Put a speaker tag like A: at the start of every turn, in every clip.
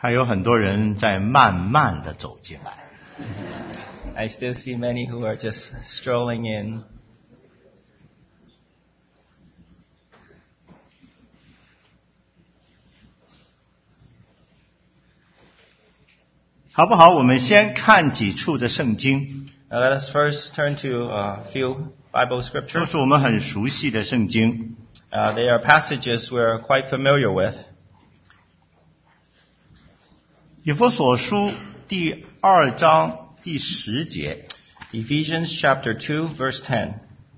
A: 还有很多人在慢慢的走进来。
B: I still see many who are just strolling in.
A: 好不好？我们先看几处的圣经。
B: Now let us first turn to a few Bible
A: 都
B: scriptures.
A: 是我们很熟悉的圣经。
B: They are passages we're quite familiar with.
A: 以弗所书第2章第10节。
B: Ephesians chapter 2, verse 10.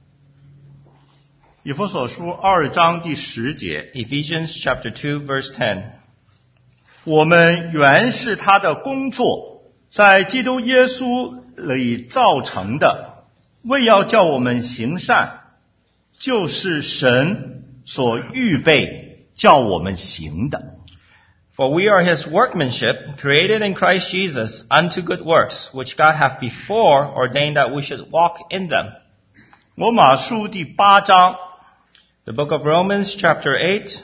A: 以弗所书2章第10节。
B: Ephesians chapter 2, verse 10.
A: 我们原是他的工作，在基督耶稣里造成的，为要叫我们行善，就是神所预备叫我们行的。
B: For we are his workmanship, created in Christ Jesus unto good works, which God hath before ordained that we should walk in them.
A: 罗马书第8章
B: The book of Romans chapter 8,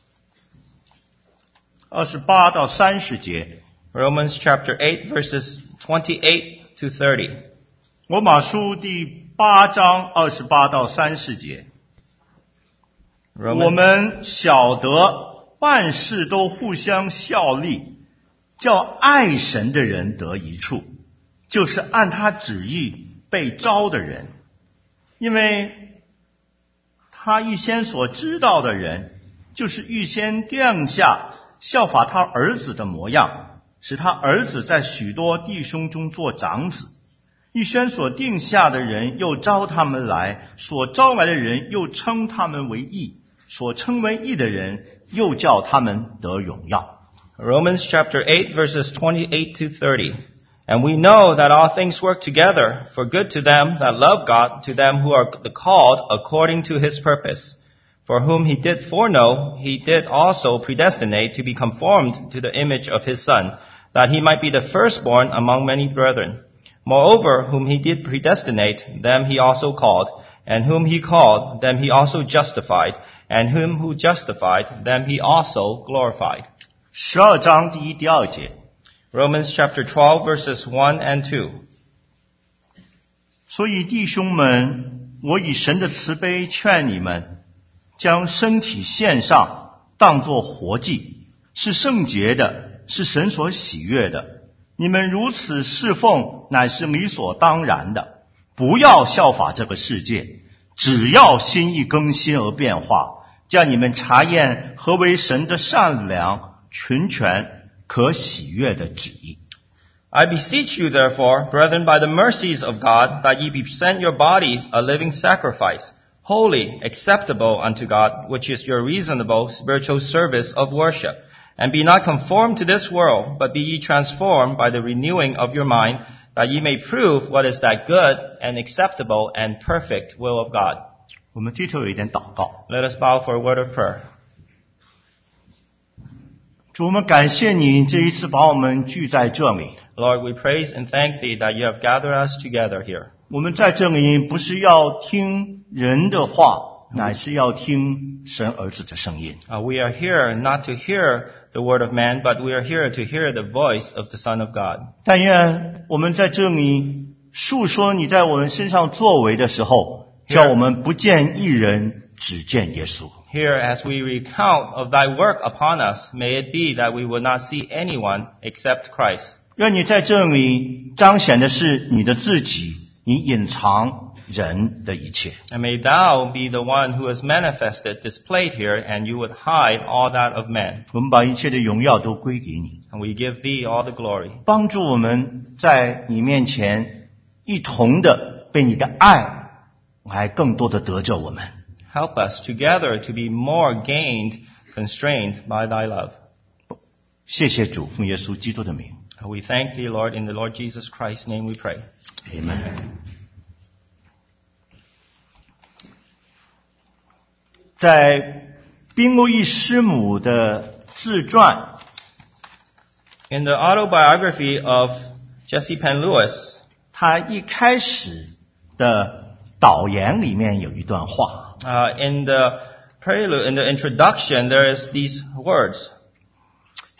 A: 28到30节。
B: Romans chapter 8, verses 28 to 30.
A: 罗马书第8章28到30节。我
B: Romans,
A: 们晓得万事都互相效力，叫爱神的人得益处，就是按他旨意被招的人。因为他预先所知道的人，就是预先定下效法他儿子的模样，使他儿子在许多弟兄中做长子。预先所定下的人又招他们来，所招来的人又称他们为义，所称为义的人又叫他们得荣耀。
B: Romans chapter 8, verses 28 to 30. And we know that all things work together for good to them that love God, to them who are the called according to his purpose. For whom he did foreknow, he did also predestinate to be conformed to the image of his Son, that he might be the firstborn among many brethren. Moreover, whom he did predestinate, them he also called, and whom he called, them he also justified, and whom who justified, them he also glorified.
A: 12章第1、第2节。
B: Romans chapter 12, verses 1 and 2.
A: 所以弟兄们，我以神的慈悲劝你们，将身体献上，当作活祭，是圣洁的，是神所喜悦的。你们如此侍奉，乃是理所当然的。不要效法这个世界，只要心意更新而变化，叫你们查验何为神的善良、纯全、可喜悦的旨意。
B: I beseech you, therefore, brethren, by the mercies of God, that ye present your bodies a living sacrifice, holy, acceptable unto God, which is your reasonable spiritual service of worship. And be not conformed to this world, but be ye transformed by the renewing of your mind, that ye may prove what is that good and acceptable and perfect will of God.
A: 我们低头有一点祷告。
B: Let us bow for a word of prayer.
A: 主，我们感谢你这一次把我们聚在这里。
B: Lord, we praise and thank thee that you have gathered us together here.
A: 我们在这里不是要听人的话，乃是要听神儿子的声音。
B: We are here not to hear the word of man, but we are here to hear the voice of the Son of God.
A: 但愿我们在这里述说你在我们身上作为的时候，叫我们不见一人，只见耶稣。
B: Here, as we recount of thy work upon us, may it be that we will not see anyone except Christ.
A: 愿你在这里彰显的是你的自己，你隐藏人的一切。
B: And may thou be the one who is manifested, displayed here, and you would hide all that of man.
A: 我们把一切的荣耀都归给你，
B: And we give thee all the glory.
A: 帮助我们在你面前一同的被你的爱来更多的得着我们。
B: Help us together to be more gained, constrained by thy love.
A: 谢谢主，奉耶稣基督的名。
B: We thank thee, Lord, in the Lord Jesus Christ's name we pray.
A: Amen. 在宾路易师母的自传
B: In the autobiography of Jesse Penn Lewis,
A: 他一开始的导言里面有一段话，
B: in the prelude, in the introduction, there is these words.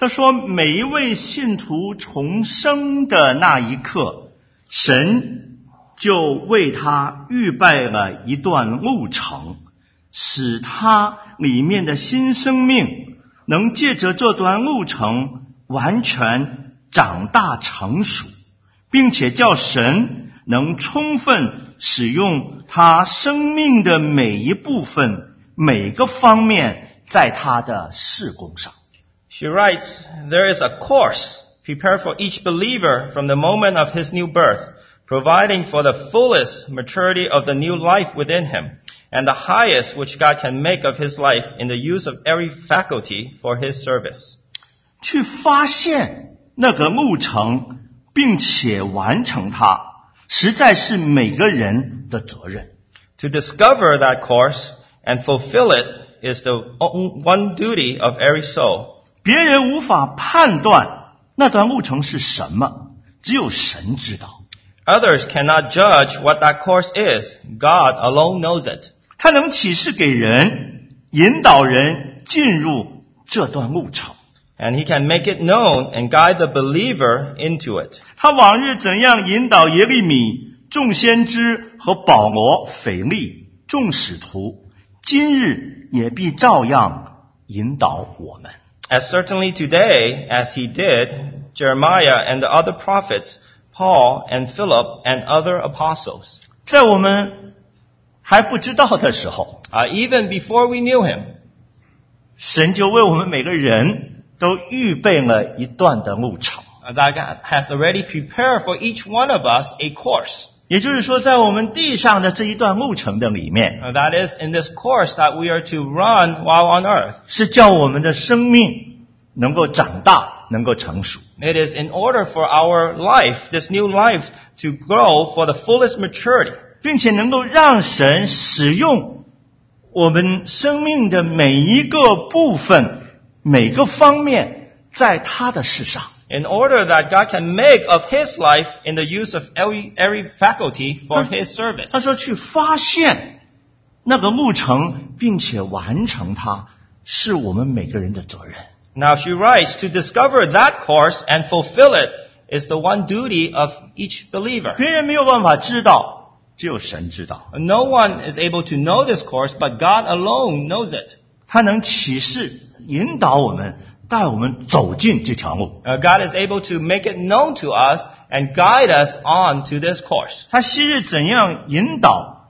A: 他说每一位信徒重生的那一刻，神就为他预备了一段路程，使他里面的新生命能借着这段路程完全长大成熟，并且叫神能充分使用他生命的每一部分每个方面在他的事工上。
B: She writes, there is a course prepared for each believer from the moment of his new birth, providing for the fullest maturity of the new life within him, and the highest which God can make of his life in the use of every faculty for his service.
A: 去发现那个路程，并且完成它，实在是每个人的责任。
B: To discover that course and fulfill it is the one duty of every soul.
A: 别人无法判断那段路程是什么，只有神知道。
B: Others cannot judge what that course is. God alone knows it.
A: 他能启示给人，引导人进入这段路程。
B: And he can make it known and guide the believer into it.
A: 他往日怎样引导耶利米、众先知和保罗、腓利、众使徒，今日也必照样引导我们。
B: As certainly today, as he did Jeremiah and the other prophets, Paul and Philip and other apostles.
A: 在我们还不知道的时候，
B: Even before we knew him,
A: 神就为我们每个人都预备了一段的路程。
B: that God has already prepared for each one of us a course.
A: 也就是说，在我们地上的这一段路程的里面，
B: That is in this course that we are to run while on earth.
A: 是叫我们的生命能够长大，能够成熟。
B: It is in order for our life, this new life, to grow for the fullest maturity.
A: 并且能够让神使用我们生命的每一个部分、每个方面，在他的事上。
B: In order that God can make of His life in the use of every faculty for His service.
A: 他说去发现那个路程，并且完成它，是我们每个人的责任。
B: Now she writes, to discover that course and fulfill it is the one duty of each believer.
A: 别人没有办法知道，只有神知道。
B: No one is able to know this course, but God alone knows it.
A: 他能启示、引导我们，带我们走进这条路。
B: God is able to make it known to us and guide us on to this course.
A: 他昔日怎样引导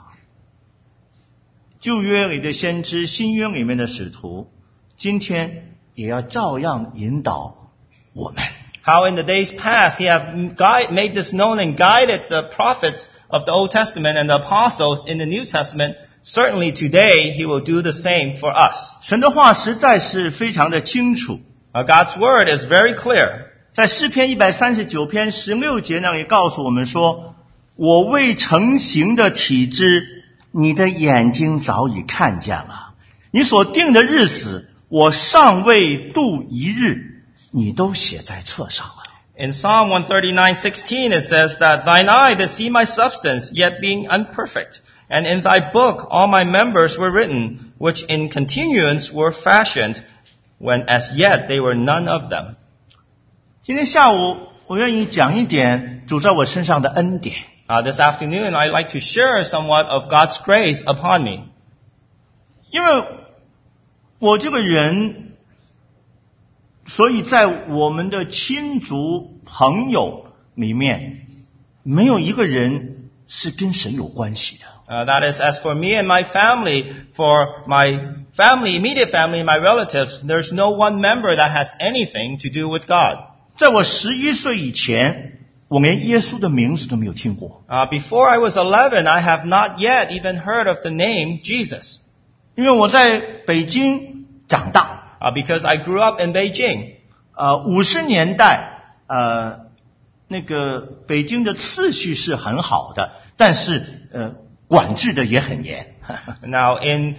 A: 旧约里的先知，新约里面的使徒，今天也要照样引导我们。
B: How in the days past He have made this known and guided the prophets of the Old Testament and the apostles in the New Testament, certainly today He will do the same for us.
A: 神的话实在是非常的清楚。
B: God's word is very clear.
A: 在诗篇139篇16节那里告诉我们说，我未成形的体质，你的眼睛早已看见了，你所定的日子，我尚未度一日，你都写在册上了。
B: In Psalm 139:16 it says that thine eye did see my substance, yet being unperfect. And in thy book all my members were written, which in continuance were fashioned, when as yet they were none of them.
A: 今天下午我愿意讲一点主在我身上的恩典。
B: This afternoon I'd like to share somewhat of God's grace upon me.
A: 因为我这个人，所以在我们的亲族朋友里面，没有一个人是跟神有关系的。
B: That is, as for me and my family, for my family, immediate family, my relatives, there's no one member that has anything to do with God.
A: 在我11岁以前，我连耶稣的名字都没有听过。
B: Before I was 11, I have not yet even heard of the name Jesus.
A: 因为我在北京长大，
B: Because I grew up in Beijing.
A: 50年代，那个北京的秩序是很好的，但是管制的也很严。
B: Now, in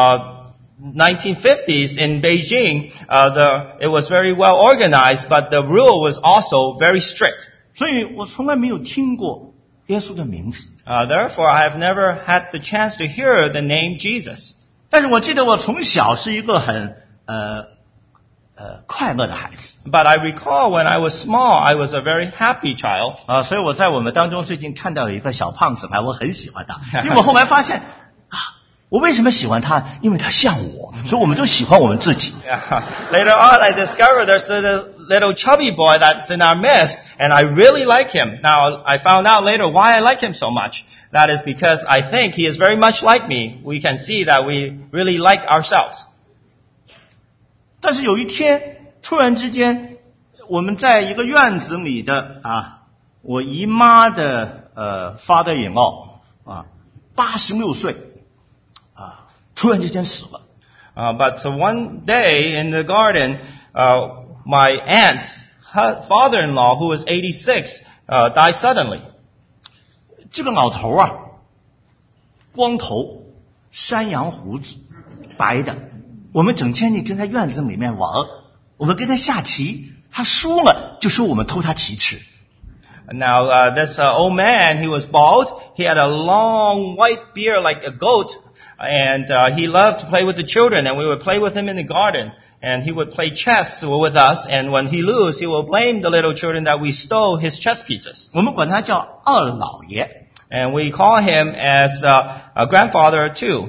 B: 1950s in Beijing, it was very well organized, but the rule was also very strict.
A: 所以我从来没有听过耶稣的名字。
B: Therefore, I have never had the chance to hear the name Jesus.
A: 但是我记得我从小是一个快乐的孩子
B: But I recall when I was small, I was a very happy child.
A: 啊，所以我在我们当中最近看到有一个小胖子来，我很喜欢他，因为我后来发现啊，我为什么喜欢他？因为他像我，所以我们就喜欢我们自己。
B: Yeah. Later on, I discovered there's little chubby boy that's in our midst, and I really like him. Now, I found out later why I like him so much. That is because I think he is very much like me. We can see that we really like ourselves.
A: 但是有一天，突然之间，我们在一个院子里的我姨妈的father-in-law 86岁突然之间死了。
B: But one day in the garden, my aunt's father-in-law, who was 86, died suddenly.
A: 这个老头光头，山羊胡子，白的。我们整天跟他院子里面玩，我们跟他下棋，他输了就说我们偷他棋吃。
B: Now, this old man, he was bald. He had a long white beard like a goat, and he loved to play with the children, and we would play with him in the garden. And he would play chess with us, and when he lose, he will blame the little children that we stole his chess pieces.
A: 我们管他叫二老爷。
B: And we call him as a grandfather too.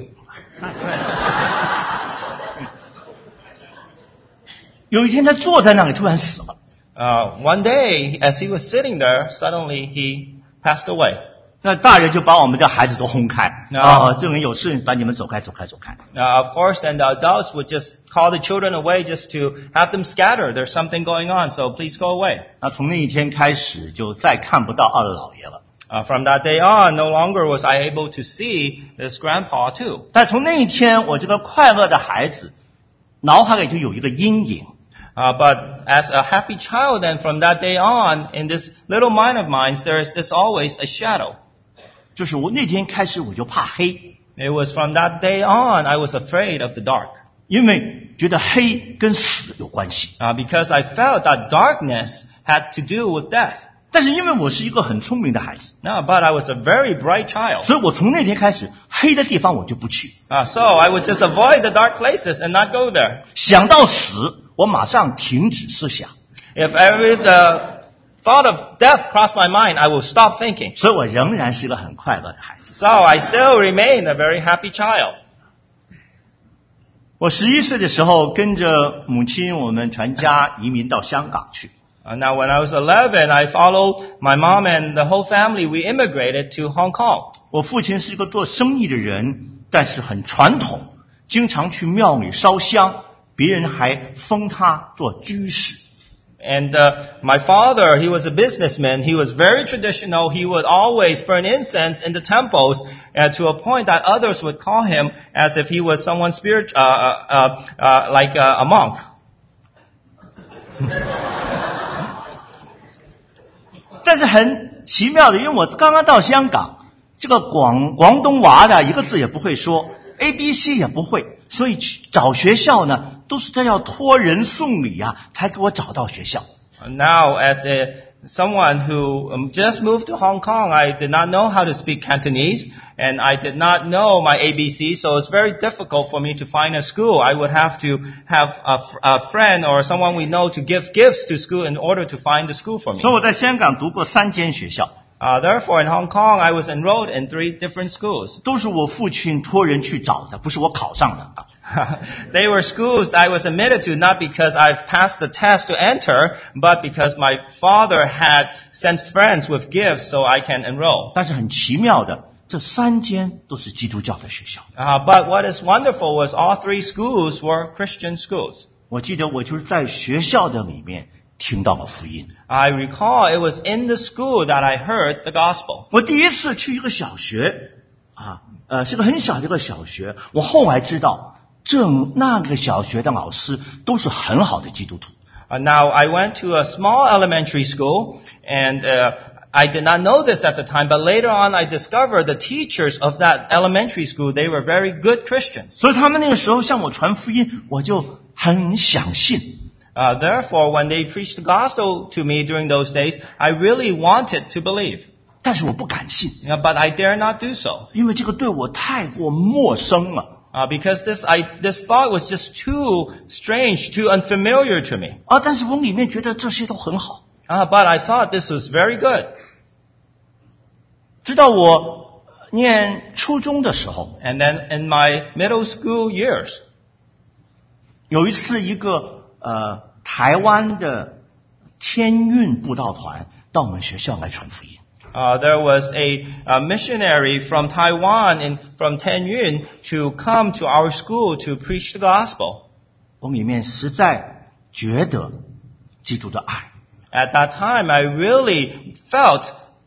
A: 有一天他坐在那里突然死了。
B: One day, as he was sitting there, suddenly he passed away.
A: 那大人就把我们的孩子都轰开。这个人有事，把你们走开，走开，走开。
B: Of course, then the adults would just call the children away just to have them scatter. There's something going on, so please go away.
A: 那从那一天开始，就再看不到二老爷了。
B: From that day on, no longer was I able to see this grandpa too.
A: 但从那一天，我这个快乐的孩子，脑海里就有一个阴影。
B: But as a happy child, then from that day on, in this little mind of mine, there is this always a shadow.
A: 就是我那天开始我就怕黑。
B: It was from that day on I was afraid of the dark.
A: 因为觉得黑跟死有关系。
B: Because I felt that darkness had to do with death.
A: 但是因为我是一个很聪明的孩子。
B: No, but I was a very bright child.
A: 所以我从那天开始，黑的地方我就不去。
B: So I would just avoid the dark places and not go there.
A: 想到死，我马上停止思想。
B: If ever the thought of death crossed my mind, I will stop thinking.
A: 所以我仍然是一个很快乐的孩子。
B: So I still remain a very happy child.
A: 我11岁的时候，跟着母亲，我们全家移民到香港去。
B: Now, when I was 11, I followed my mom and the whole family. We immigrated to Hong Kong.
A: 我父亲是一个做生意的人，但是很传统，经常去庙里烧香，别人还封他做居士。
B: And my father, he was a businessman. He was very traditional. He would always burn incense in the temples, to a point that others would call him as if he was someone like a monk.
A: 但是很奇妙的，因为我刚刚到香港，这个广东话的一个字也不会说 ，ABC 也不会，所以去找学校呢，都是要托人送礼才给我找到学校。
B: Now, as someone who just moved to Hong Kong, I did not know how to speak Cantonese, and I did not know my ABC, so it's very difficult for me to find a school. I would have to have a friend or someone we know to give gifts to school in order to find the school for me.
A: 所以我在香港读过3间学校。
B: Therefore, in Hong Kong, I was enrolled in 3 different schools.
A: 都是我父亲托人去找的，不是我考上的。
B: They were schools that I was admitted to not because I've passed the test to enter, but because my father had sent friends with gifts so I can enroll.
A: 但是很奇妙的，这3间都是基督教的学校。
B: But what is wonderful was all 3 schools were Christian schools.
A: 我记得我就是在学校的里面听到了福音。
B: I recall it was in the school that I heard the gospel.
A: 我第一次去一个小学，是个很小的一个小学。我后来知道，那个小学的老师都是很好的基督徒。
B: Now I went to a small elementary school, and I did not know this at the time, but later on I discovered the teachers of that elementary school, they were very good Christians.
A: 所以他们那个时候向我传福音，我就很想信。
B: Therefore, when they preached the gospel to me during those days, I really wanted to believe.
A: 但是我不敢信。
B: But I dare not do so.
A: 因为这个对我太过陌生了。
B: Because this thought was just too strange, too unfamiliar to me.
A: 但是我里面觉得这些都很好。
B: But I thought this was very good.
A: 直到我念初中的时候，
B: And then in my middle school years,
A: 有一次一个台湾的天运布道团到我们学校来传福音。
B: there was a missionary from Taiwan from Tianyuan to come to our school to preach the gospel.
A: 我里面实在觉得基督的爱。
B: At that time, I really felt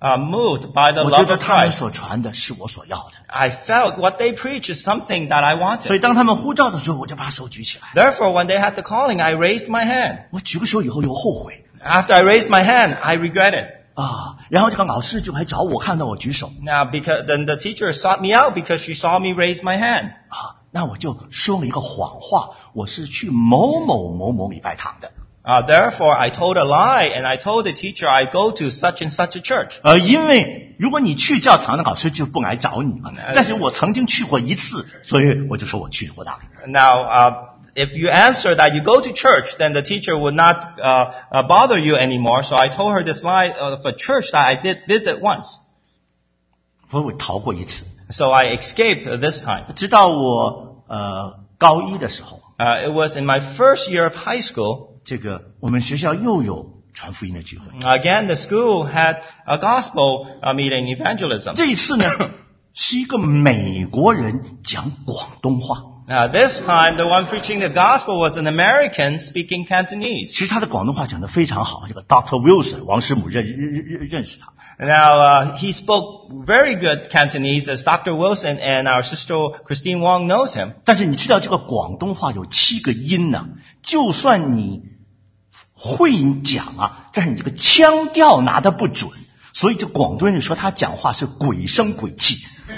B: moved by the
A: 我觉
B: love
A: 得
B: of
A: 他们
B: Christ.
A: 所传的是我所要的。
B: I felt what they preach is something that I
A: 所以
B: wanted.
A: 当他们呼召的时候，我就把手举起来。
B: Therefore, when they had the calling, I raised my hand.
A: 我举个手以后有后悔
B: After I raised my hand, I regretted.
A: 然后这个老师就来找我，看到我举手
B: Now, because then the teacher sought me out because she saw me raise my hand.
A: 那我就说了一个谎话，我是去某某某某礼拜堂的。
B: Therefore, I told a lie, and I told the teacher I go to such and such a church.
A: 因为如果你去教堂的老师就不来找你嘛。但是我曾经去过一次，所以我就说我去过那里。
B: Now, if you answer that you go to church, then the teacher would not bother you anymore. So I told her this lie of a church that I did visit once.
A: 我逃过一次，
B: So I escaped this time.
A: 直到我高一的时候，
B: It was in my first year of high school.
A: 这个我们学校又有传福音的聚会。
B: Again, the school had a gospel meeting, evangelism.
A: 这一次呢，是一个美国人讲广东话。
B: This time, the one preaching the gospel was an American speaking Cantonese.
A: 其实他的广东话讲得非常好，这个 Dr. Wilson 王师母认识他。
B: Now, he spoke very good Cantonese, as Dr. Wilson and our sister Christine Wong knows him.
A: 但是你知道这个广东话有7个音呢，就算你会讲但是你这个腔调拿得不准，所以这广东人说他讲话是鬼声鬼气。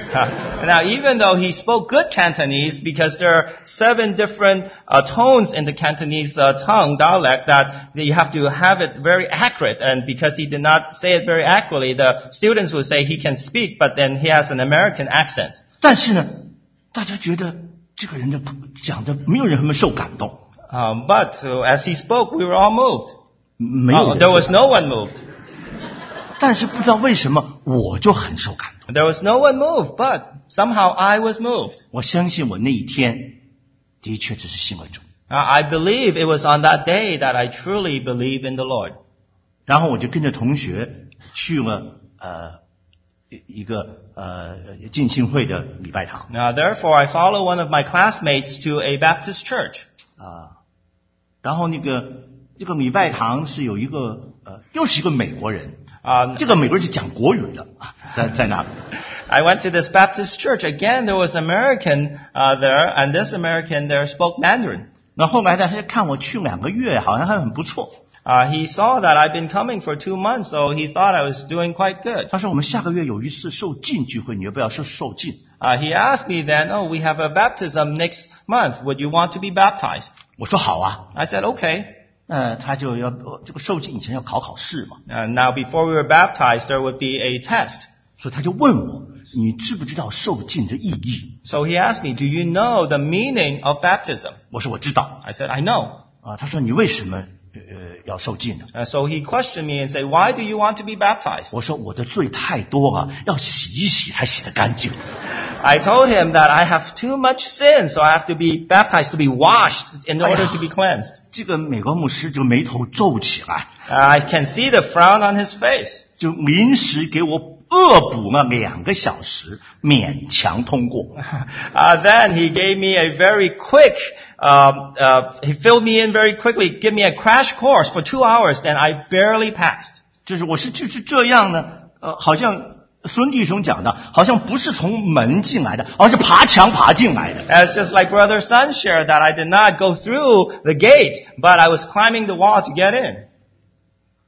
B: Now, even though he spoke good Cantonese, because there are 7 different tones in the Cantonese tongue dialect, that you have to have it very accurate. And because he did not say it very accurately, the students would say he can speak, but then he has an American accent.
A: 但是呢，大家觉得这个人的讲的没有人受感动，
B: But as he spoke, we were all moved.
A: 没有人
B: There
A: 受
B: was
A: 感
B: no one moved.
A: 但是不知道为什么我就很受感动。
B: There was no one moved, but somehow I was moved.
A: 我相信我那一天的确只是信了主。
B: I believe it was on that day that I truly believe in the Lord.
A: 然后我就跟着同学去了一个浸信会的礼拜堂。
B: Now, therefore, I follow one of my classmates to a Baptist church.
A: 然后这个礼拜堂是有一个又是一个美国人。 这个美国人是讲国语的在那里。
B: I went to this Baptist church. Again, there was American there, and this American there spoke Mandarin.
A: 那后来呢，他就看我去2个月，好像还很不错。
B: He saw that I'd been coming for 2 months, so he thought I was doing quite good.
A: 他说我们下个月有一次受浸聚会，你要不要受浸？
B: He asked me then, we have a baptism next month. Would you want to be baptized?
A: 我说好啊。
B: I said, okay.
A: 他就要这个受浸以前要考试嘛。
B: Now, before we were baptized, there would be a test.
A: 所以他就问我，你知不知道受浸的意义？
B: So he asked me, do you know the meaning of baptism?
A: 我说我知道。
B: I said, I know.
A: 他说你为什么要受浸呢？
B: So he questioned me and said, why do you want to be baptized?
A: 我说我的罪太多了，要洗一洗才洗得干净。
B: I told him that I have too much sin, so I have to be baptized, to be washed in order to be cleansed.
A: 这个美国牧师就眉头皱起来，
B: I can see the frown on his face.
A: 就临时给我恶补了2个小时，勉强通过。
B: Then he gave me a very quick, he filled me in very quickly, gave me a crash course for 2 hours, then I barely passed.
A: 就是我是这样呢，好像孙弟兄讲的，好像不是从门进来的，而是爬墙爬进来的。
B: It's just like Brother Sun shared that I did not go through the gate, but I was climbing the wall to get in.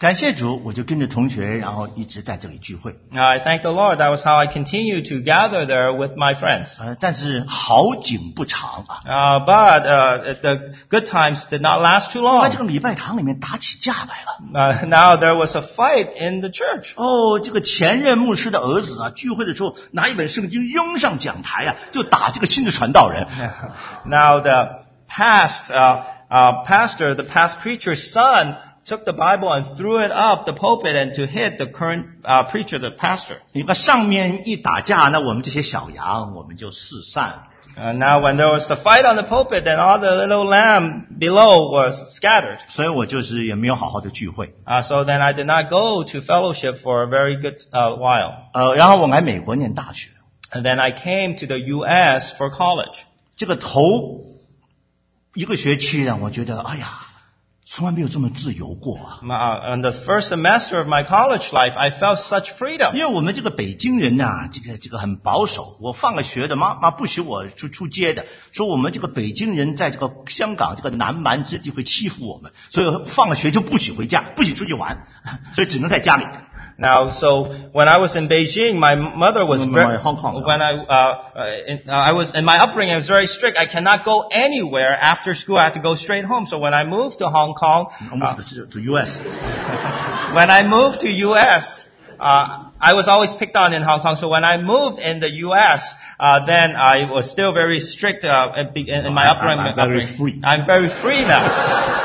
A: 感谢主，我就跟着同学，然后一直在这里聚会。
B: I thank the Lord. That was how I continue to gather there with my friends.
A: 但是好景不长啊。
B: But the good times did not last too
A: 在这
B: long.
A: 个礼拜堂里面打起架来了。
B: Now there was a fight in the church.
A: 这个前任牧师的儿子啊，聚会的时候拿一本圣经拥上讲台啊，就打这个新的传道人。
B: Now the past pastor, the past preacher's son, took the Bible and threw it up the pulpit and to hit the current preacher, the pastor.
A: 你看上面一打架，那我们这些小羊我们就四散。
B: Now when there was the fight on the pulpit, then all the little lamb below was scattered.
A: 所以我就是也没有好好的聚会。
B: So then I did not go to fellowship for a very good while.
A: 然后我来美国念大学。
B: And then I came to the U.S. for college.
A: 这个头一个学期让我觉得，哎呀，从来没有这么自由过啊。
B: On the first semester of my college life, I felt such freedom.
A: 因为我们这个北京人呐，这个很保守。我放了学的，妈妈不许我出街的，说我们这个北京人在这个香港这个南蛮之地会欺负我们，所以放了学就不许回家，不许出去玩，所以只能在家里。
B: Now, so when I was in Beijing, my mother was
A: Hong Kong.
B: When I was in my upbringing, I was very strict. I cannot go anywhere after school. I had to go straight home. So when I moved to Hong Kong,
A: to US.
B: when I moved to U.S., I was always picked on in Hong Kong. So when I moved in the U.S., then I was still very strict in my upbringing.
A: I'm very free.
B: I'm very free now.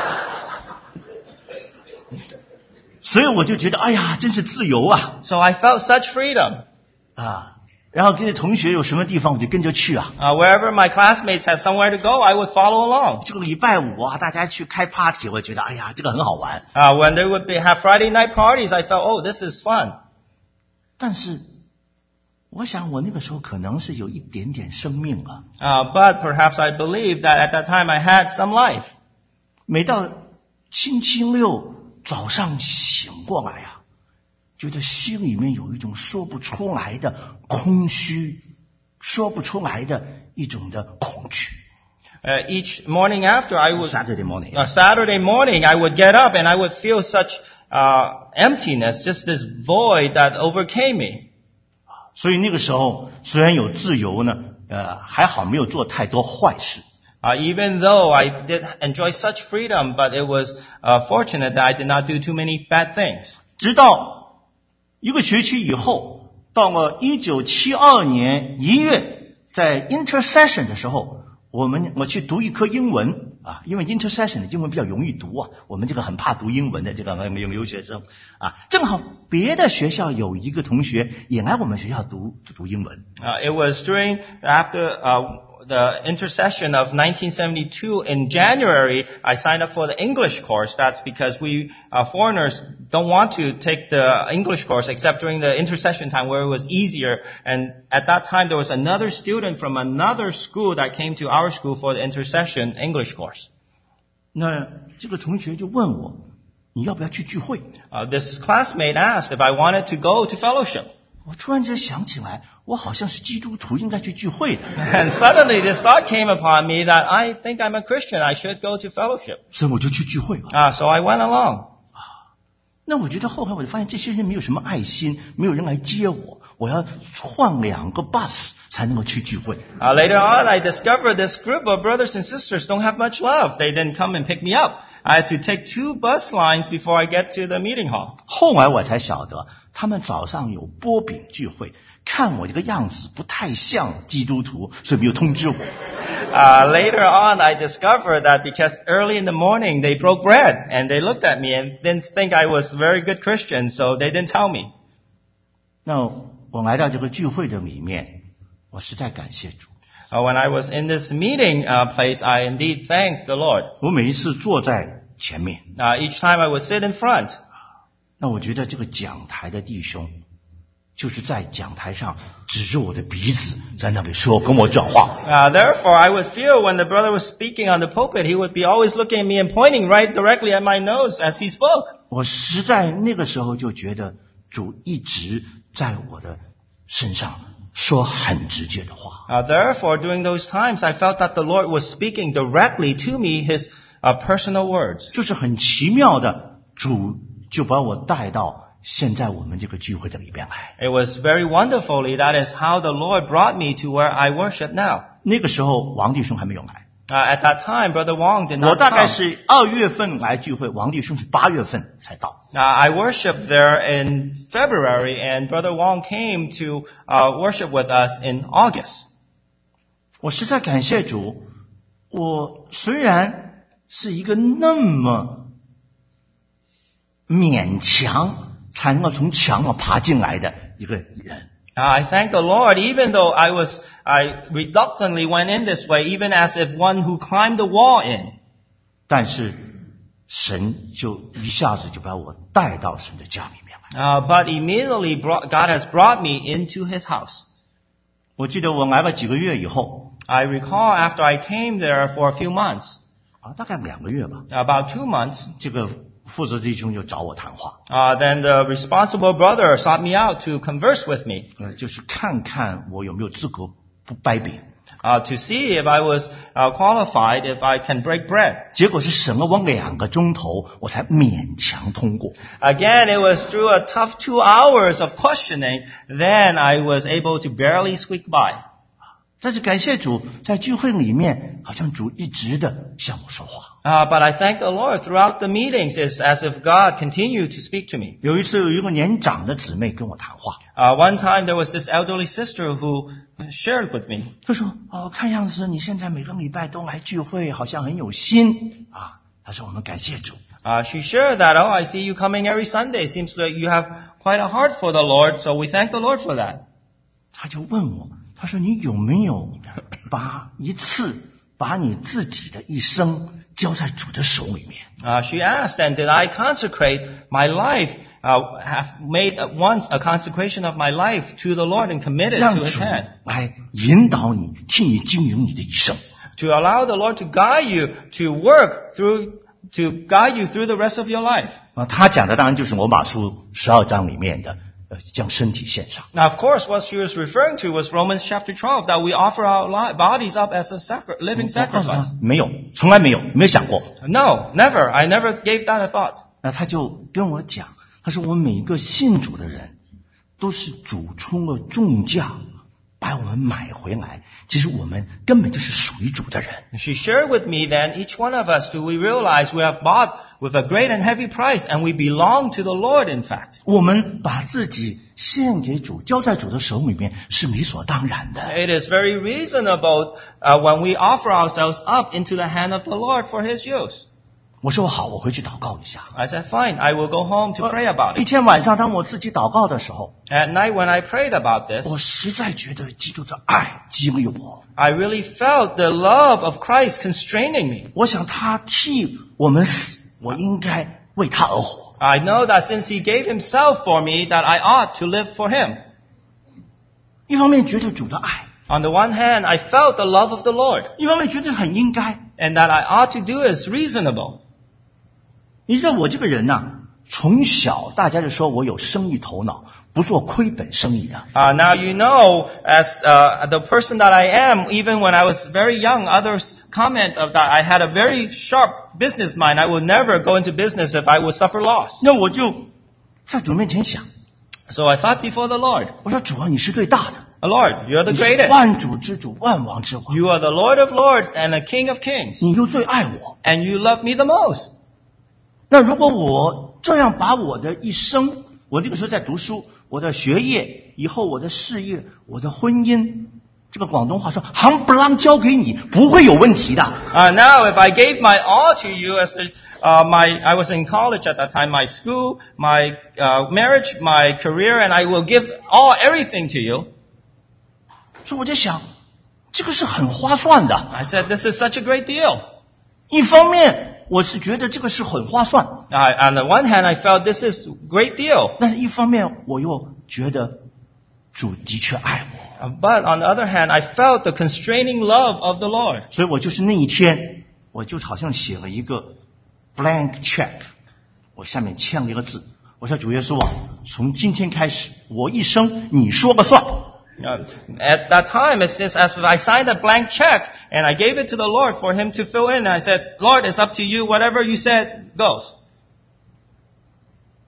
A: 所以我就觉得，哎呀，真是自由啊！
B: So I felt such freedom.
A: 然后跟着同学有什么地方我就跟着去啊。
B: Wherever my classmates had somewhere to go, I would follow along.
A: 这个礼拜五啊，大家去开 party， 我觉得，哎呀，这个很好玩。
B: When they would have Friday night parties, I felt, oh, this is fun.
A: 但是，我想我那个时候可能是有一点点生命啊。
B: But perhaps I believe that at that time I had some life.
A: 每到星期六早上醒过来啊，觉得心里面有一种说不出来的空虚，说不出来的一种的恐惧。
B: Each morning after I would
A: Saturday morning.
B: Saturday morning I would get up and I would feel such emptiness, just this void that overcame me.
A: 所以那个时候虽然有自由呢，还好没有做太多坏事。
B: Even though I did enjoy such freedom, but it was fortunate that I did not do too many bad things.
A: 直到一个学期以后，到了1972年1月，在 Intersession 的时候，我去读一科英文啊，因为 Intersession 的英文比较容易读啊，我们这个很怕读英文的这个留学生啊，正好别的学校有一个同学也来我们学校读英文。
B: It was after the intercession of 1972 in January, I signed up for the English course. That's because we foreigners don't want to take the English course except during the intercession time where it was easier. And at that time, there was another student from another school that came to our school for the intercession English course.
A: 那这个同学就问我，你要不要去聚会？
B: This classmate asked if I wanted to go to fellowship.
A: 我突然间想起来，我好像是基督徒，应该去聚会的。
B: And suddenly this thought came upon me that I think I'm a Christian. I should go to fellowship.
A: 所以我就去聚会了。
B: So I went along.
A: 那我觉得后来我就发现这些人没有什么爱心，没有人来接我，我要换2个 bus 才能够去聚会。
B: Later on, I discovered this group of brothers and sisters don't have much love. They didn't come and pick me up. I had to take 2 bus lines before I get to the meeting hall.
A: 后来我才晓得，他们早上有波饼聚会，看我这个样子不太像基督徒，所以没有通知我。
B: Later on, I discovered that because early in the morning they broke bread and they looked at me and didn't think I was a very good Christian, so they didn't tell me.
A: 那我来到这个聚会的里面，我实在感谢主。
B: When I was in this meeting place, I indeed thanked the Lord.
A: 我每一次坐在前面，
B: Each time I would sit in front.
A: 那我觉得这个讲台的弟兄，就是在讲台上指着我的鼻子在那里说，跟我讲话。
B: Therefore, I would feel when the brother was speaking on the pulpit, he would be always looking at me and pointing right directly at my nose as he spoke.
A: 我实在那个时候就觉得主一直在我的身上说很直接的话。
B: Therefore, during those times, I felt that the Lord was speaking directly to me, His personal words.
A: 就是很奇妙的，主就把我带到现在我们这个聚会的里边来。
B: It was very wonderfully. That is how the Lord brought me to where I worship now.
A: 那个时候王弟兄还没有来，
B: At that time, Brother Wong did
A: 我
B: not
A: 大概
B: come.
A: 是2月份来聚会，王弟兄是8月份才到。
B: I worshiped there in February, and Brother Wong came to worship with us in August.
A: 我实在感谢主，我虽然是一个那么勉强才能够从墙上爬进来的一个人，
B: I thank the Lord, even though I reluctantly went in this way, even as if one who climbed the wall in.
A: 但是神就一下子就把我带到神的家里面来。
B: But immediately God has brought me into His house.
A: 我记得我来了几个月以后，
B: I recall after I came there for a few months,
A: 大概2个月吧，
B: about 2 months,
A: 这个负责弟兄就找我谈话，
B: then the responsible brother sought me out to converse with me,
A: 就是看看我有没有资格不掰饼。
B: to see if I was qualified, if I can break bread.
A: 结果是审了我2个钟头，我才勉强通过。
B: Again, it was through a tough 2 hours of questioning, then I was able to barely squeak by.
A: 但是感谢主，在聚会里面，好像主一直的向我说话。
B: But I thank the Lord throughout the meetings. It's as if God continued to speak to me.
A: 有一次，有一个年长的姊妹跟我谈话，
B: One time there was this elderly sister who shared with me.
A: 她说：“看样子你现在每个礼拜都来聚会，好像很有心啊。”她说：“我们感谢主。”
B: She shared that, I see you coming every Sunday. Seems like you have quite a heart for the Lord, so we thank the Lord for that.
A: 她就问我，她说：“你有没有把你自己的一生交在主的手里面？”
B: She asked, and did I consecrate my life, have made once a consecration of my life to the Lord and commit it
A: 让
B: to His
A: 主
B: hand?
A: 来引导你，替你经营你的一生。
B: To allow the Lord to guide you, to work through, to guide you through the rest of your life.
A: 她讲的当然就是罗马书12章里面的，将身体献上。
B: Now, of course, what she was referring to was Romans chapter 12, that we offer our bodies up as a living
A: 我告诉她
B: sacrifice.
A: 没有，从来没有，没有想过。
B: No, never. I never gave that a thought.
A: 那她就跟我讲，她说我们每一个信主的人，都是主出了重价把我们买回来。其实我们根本就是属于主的人。
B: She shared with me then, each one of us, do we realize we have bought with a great and heavy price, and we belong to the Lord, in fact.
A: 我们把自己献给主，交在主的手里面是理所当然的。
B: It is very reasonable when we offer ourselves up into the hand of the Lord for His use.
A: 我说好，我回去祷告一下。
B: I said, fine, I will go home to pray about
A: 一
B: it.
A: 天晚上，当我自己祷告的时候，
B: At night when I prayed about this,
A: 我实在觉得基督的爱激励我。
B: I really felt the love of Christ constraining me.
A: 我想他替我们死，我应该为他而活。
B: I know that since He gave Himself for me, that I ought to live for Him.
A: 一方面觉得主的爱，
B: On the one hand, I felt the love of the Lord,
A: 一方面觉得很应该。
B: and that I ought to do is reasonable.
A: 你知道我这个人呐、从小大家就说我有生意头脑，不做亏本生意的。
B: Now you know, as the person that I am, even when I was very young, others comment of that I had a very sharp business mind. I would never go into business if I would suffer loss.
A: 那我就在主面前想，
B: So I thought before the Lord,
A: 我说主啊，你是最大的，
B: Lord, you're the
A: 你是
B: greatest.
A: 万主之主，万王之王，
B: You are the Lord of lords and the King of kings.
A: 你又最爱我。
B: And you love me the most.
A: 那如果我这样把我的一生，我那个时候在读书，我的学业，以后我的事业，我的婚姻，这个广东话说行不啷交给你，不会有问题的。
B: Now, if I gave my all to you as I was in college at that time, my school, my marriage, my career, and I will give everything to you.
A: 所以我在想，这个是很划算的。
B: I said, this is such a great deal.
A: 一方面，我是觉得这个是很划算，
B: On the one hand, I felt this is a great deal.
A: 但是一方面我又觉得主的确爱我，
B: But on the other hand, I felt the constraining love of the Lord.
A: 所以我就是那一天，我就好像写了一个 blank check， 我下面签了一个字，我说主耶稣啊，从今天开始，我一生你说了算。
B: At that time, it's just as if I signed a blank check and I gave it to the Lord for Him to fill in. I said, Lord, it's up to you. Whatever you said goes.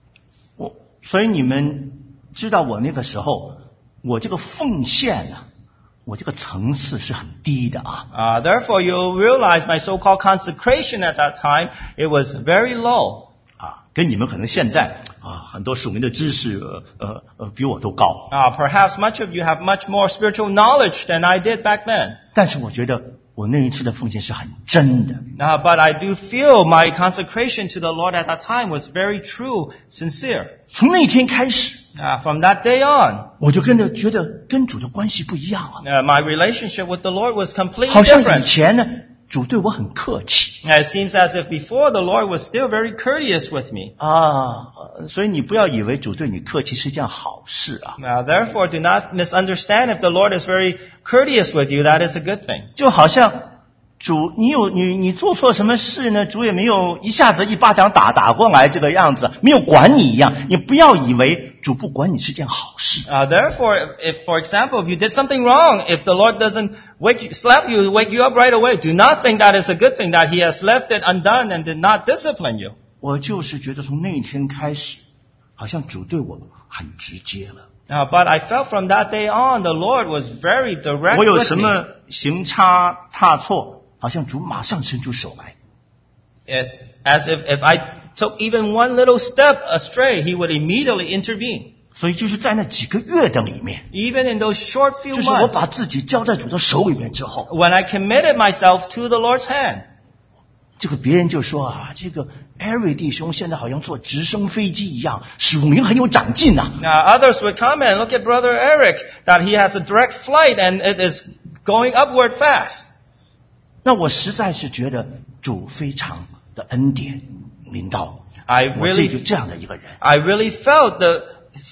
A: 所以你们知道我那个时候，我这个奉献啊，我这个层次是很低的啊。
B: Therefore, you'll realize my so-called consecration at that time, it was very low.
A: 跟你们可能现在很多属灵的知识比我都高。
B: Perhaps much of you have much more spiritual knowledge than I did back then.
A: 但是我觉得我那一次的奉献是很真的。
B: But I do feel my consecration to the Lord at that time was very true, sincere.
A: 从那天开始
B: ，from that day on,
A: 我就觉得跟主的关系不一样了。
B: My relationship with the Lord was completely different.
A: 好像以前呢，主对我很客气。
B: It seems as if before the Lord was still very courteous with me.
A: 所以你不要以为主对你客气是一件好事啊。
B: Therefore, do not misunderstand if the Lord is very courteous with you, that is a good thing.
A: 就好像主，你做错什么事呢？主也没有一下子一巴掌打过来这个样子，没有管你一样。你不要以为主不管你是件好事。
B: Therefore, if, for example, if you did something wrong, if the Lord doesn't slap you, wake you up right away, do not think that is a good thing, that He has left it undone and did not discipline you.
A: 我就是觉得从那一天开始，好像主对我很直接了。
B: But I felt from that day on, the Lord was very direct with me.
A: 我有什么行差踏错，好像主马上伸出手来。
B: Yes, as if I took even one little step astray, He would immediately intervene.
A: 所以就是在那几个月的里面，
B: Even in those short few
A: 就是我
B: months,
A: 把自己交在主的手里面之后，
B: when I committed myself to the Lord's hand,
A: 这个别人就说这个 Eric 弟兄现在好像坐直升飞机一样，属灵很有长进啊。
B: Now others would come and look at Brother Eric, that he has a direct flight and it is going upward fast.
A: 那我实在是觉得主非常的恩典临到我，
B: I
A: 我就
B: really
A: 这样的一个人。
B: really felt the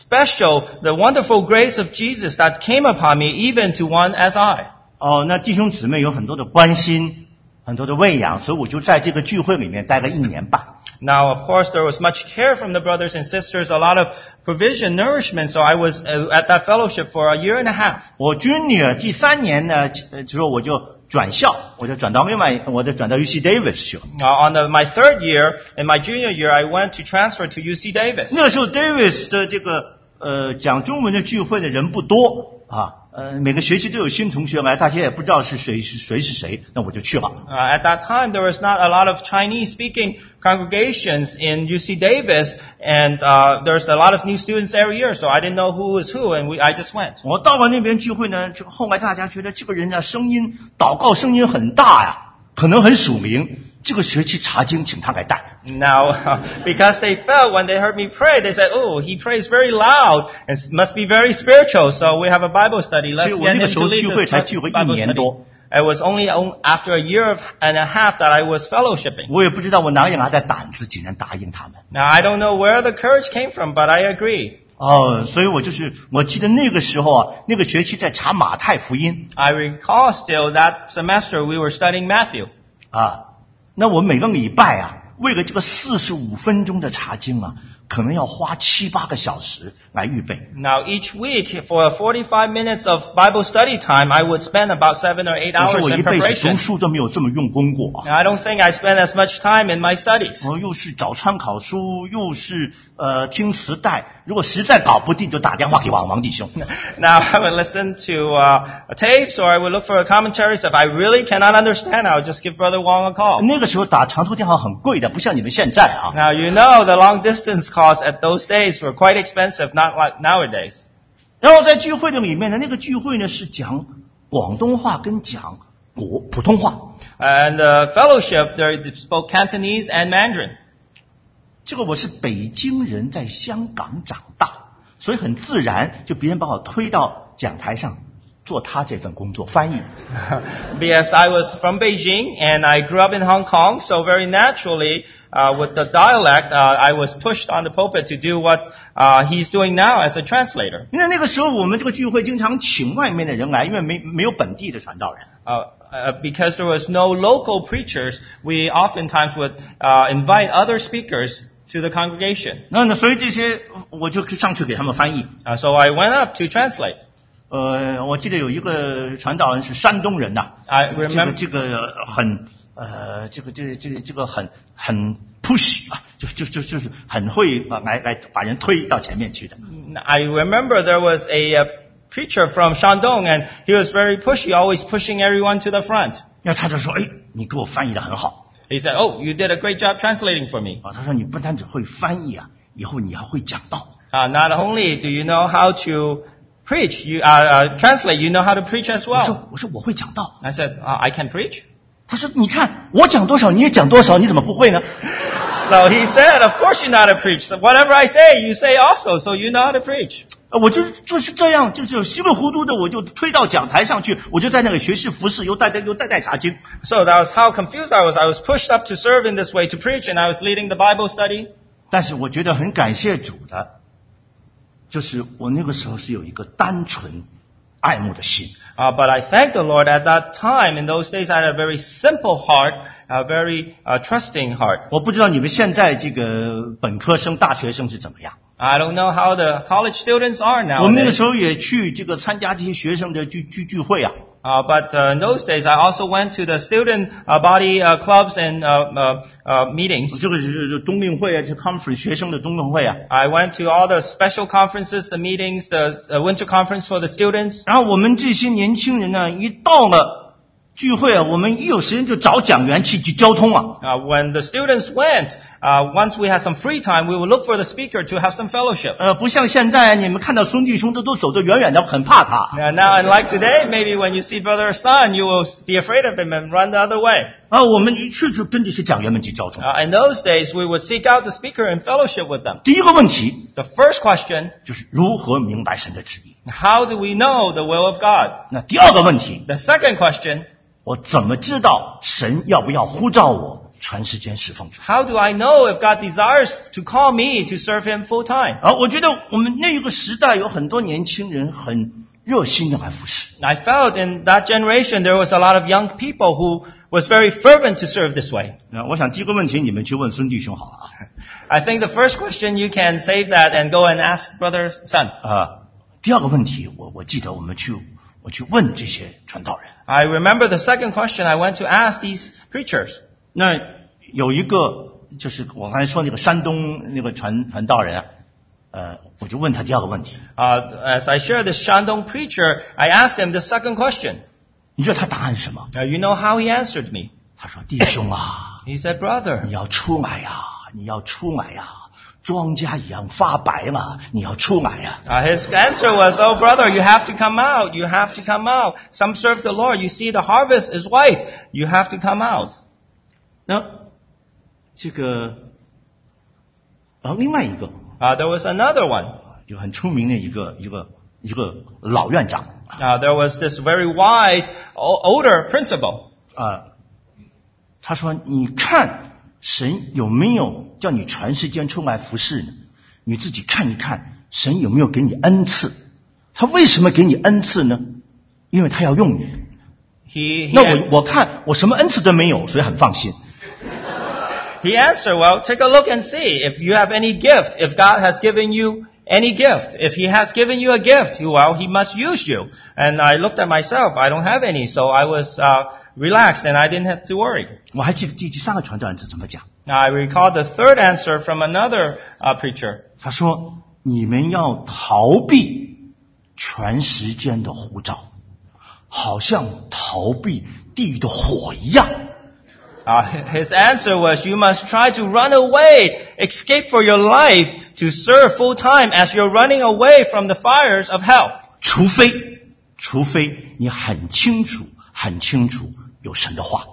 B: wonderful grace of Jesus that came upon me, even to one as I.
A: 那弟兄姊妹有很多的关心，很多的喂养，所以我就在这个聚会里面待了1年半。
B: Now, of course, there was much care from the brothers and sisters, a lot of provision, nourishment, so I was at that fellowship for a year and a half.
A: 我junior第3年呢，之后我就转校，我就转到UC Davis 去了。
B: On my third year, in my junior year, I went to transfer to UC Davis.
A: 那个时候 Davis 的这个讲中文的聚会的人不多每个学期都有新同学来，大家也不知道是谁，那我就去了。
B: At that time, there was not a lot of Chinese-speaking congregations in UC Davis, and there's a lot of new students every year, so I didn't know who was who, and I just went.
A: 我到了那边聚会呢，就后来大家觉得这个人祷告声音很大呀，可能很属灵。这个学期查经请他来带。
B: Now, because they felt when they heard me pray, they said, "Oh, he prays very loud, and must be very spiritual." So we have a Bible study. Let's get him to lead this Bible study. It was only after a year and a half that I was fellowshipping.
A: 我也不知道我哪里来的胆子，竟然答应他们。
B: Now I don't know where the courage came from, but I agree.
A: 所以我记得那个时候那个学期在查马太福音。
B: I recall still that semester we were studying Matthew.
A: 那我每个礼拜为了这个45分钟的查经可能要花7-8个小时来预备。
B: Now each week for 45 minutes of Bible study time, I would spend about 7 or 8 hours in
A: 我一辈子
B: preparation.
A: 读书都没有这么用功过。
B: Now, I don't think I spent as much time in my studies.
A: 又是找参考书，又是听磁带。如果实在搞不定，就打电话给王弟兄。
B: Now I would listen to tapes, or I would look for commentaries. If I really cannot understand, I would just give Brother Wong a call.
A: 那个时候打长途电话很贵的，不像你们现在
B: Now you know the long distance calls at those days were quite expensive, not like nowadays.
A: 然后在聚会的里面呢，那个聚会呢是讲广东话跟讲普通话。
B: And the fellowship, they spoke Cantonese and Mandarin.
A: 这个我是北京人，在香港长大，所以很自然就别人把我推到讲台上做他这份工作，翻译。
B: Because I was from Beijing and I grew up in Hong Kong, so very naturally, with the dialect, I was pushed on the pulpit to do what he's doing now as a translator.
A: 因为那个时候我们这个聚会经常请外面的人来，因为没有本地的传道人。
B: Because there was no local preachers, we oftentimes would invite other speakers to the congregation.
A: 那所以这些我就上去给他们翻译。
B: So I went up to translate.
A: 我记得有一个传道人是山东人呐，
B: I remember
A: 这个这个很 push 啊，就是很会来把人推到前面去的。
B: I remember there was a preacher from Shandong, and he was very pushy, always pushing everyone to the front.
A: 那他就说，你给我翻译得很好。
B: He said, "Oh, you did a great job translating for me."
A: 他说你不单只会翻译啊，以后你还会讲道。
B: Not only do you know how to preach, you translate, you know how to preach as well.
A: 我说我会讲道。
B: I said, I can preach.
A: 他说你看我讲多少你也讲多少，你怎么不会呢？
B: So he said, of course you know how to preach. So whatever I say, you say also, so you know how to preach.
A: 我就是这样，就是稀里糊涂的，我就推到讲台上去，我就在那个学士服侍，又带查经。
B: So that was how confused I was. I was pushed up to serve in this way to preach, and I was leading the Bible study.
A: 但是我觉得很感谢主的，就是我那个时候是有一个单纯爱慕的心。
B: But I thank the Lord at that time. In those days, I had a very simple heart, a very trusting heart.
A: 我不知道你们现在这个本科生、大学生是怎么样。
B: I don't know how the college students are now.
A: 我们那个时候也去这个参加这些学生的聚会啊。
B: But in those days, I also went to the student body clubs and meetings.
A: 这个是冬令会啊，这 conference 学生的冬令会啊。
B: I went to all the special conferences, the meetings, the winter conference for the students.
A: 然后我们这些年轻人呢，一到了聚会啊，我们一有时间就找讲员去交通啊。
B: When the students went, once we had some free time, we would look for the speaker to have some fellowship.
A: 不像现在你们看到孙弟兄都走得远远的，很怕他。
B: Now, unlike today, maybe when you see Brother Son, you will be afraid of him and run the other way.
A: 我们一去就跟这些讲员们去交通。
B: In those days, we would seek out the speaker and fellowship with them.
A: 第一个问题
B: The first question,
A: 就是如何明白神的旨意。
B: how do we know the will of God?
A: 那第二个问题，
B: The second question,
A: 我怎么知道神要不要呼召我全时间侍奉主？
B: how do I know if God desires to call me to serve Him full time?
A: 我觉得我们那个时代有很多年轻人很热心的来服侍。
B: I felt in that generation there was a lot of young people who was very fervent to serve this way.
A: 我想第一个问题你们去问孙弟兄好了啊。
B: I think the first question you can save that and go and ask Brother Son.
A: 第二个问题我记得我去问这些传道人。
B: I remember the second question I went to ask these preachers.
A: 那有一个就是我刚才说那个山东那个传道人我就问他第二个问题。
B: As I shared this Shandong preacher, I asked him the second question.
A: 你知道他答案是什么？
B: You know how he answered me?
A: 他说：“弟兄啊，
B: He said, Brother,
A: 你要出来呀，你要出来呀，庄稼一样发白了，你要出来呀。”
B: his answer was, Oh brother, you have to come out. You have to come out. Some serve the Lord. You see the harvest is white. You have to come out.
A: 那这个另外一个
B: There was another one.
A: 就很出名的一个老院长。
B: There was this very wise older principal.
A: 他说：“你看神有没有叫你全时间出来服侍呢？你自己看一看，神有没有给你恩赐？他为什么给你恩赐呢？因为他要用你。那我看我什么恩赐都没有，所以很放心。”
B: He answered, well, take a look and see if you have any gift, if God has given you any gift. If He has given you a gift, well, He must use you. And I looked at myself, I don't have any, so I was relaxed and I didn't have to worry.
A: 我还记得第三个传道人是怎么讲。
B: Now I recall the third answer from another preacher.
A: 他说：“你们要逃避全时间的呼召，好像逃避地狱的火一样。”
B: His answer was, you must try to run away, escape for your life, to serve full time as you're running away from the fires of hell.
A: 除非你很清楚有神的话。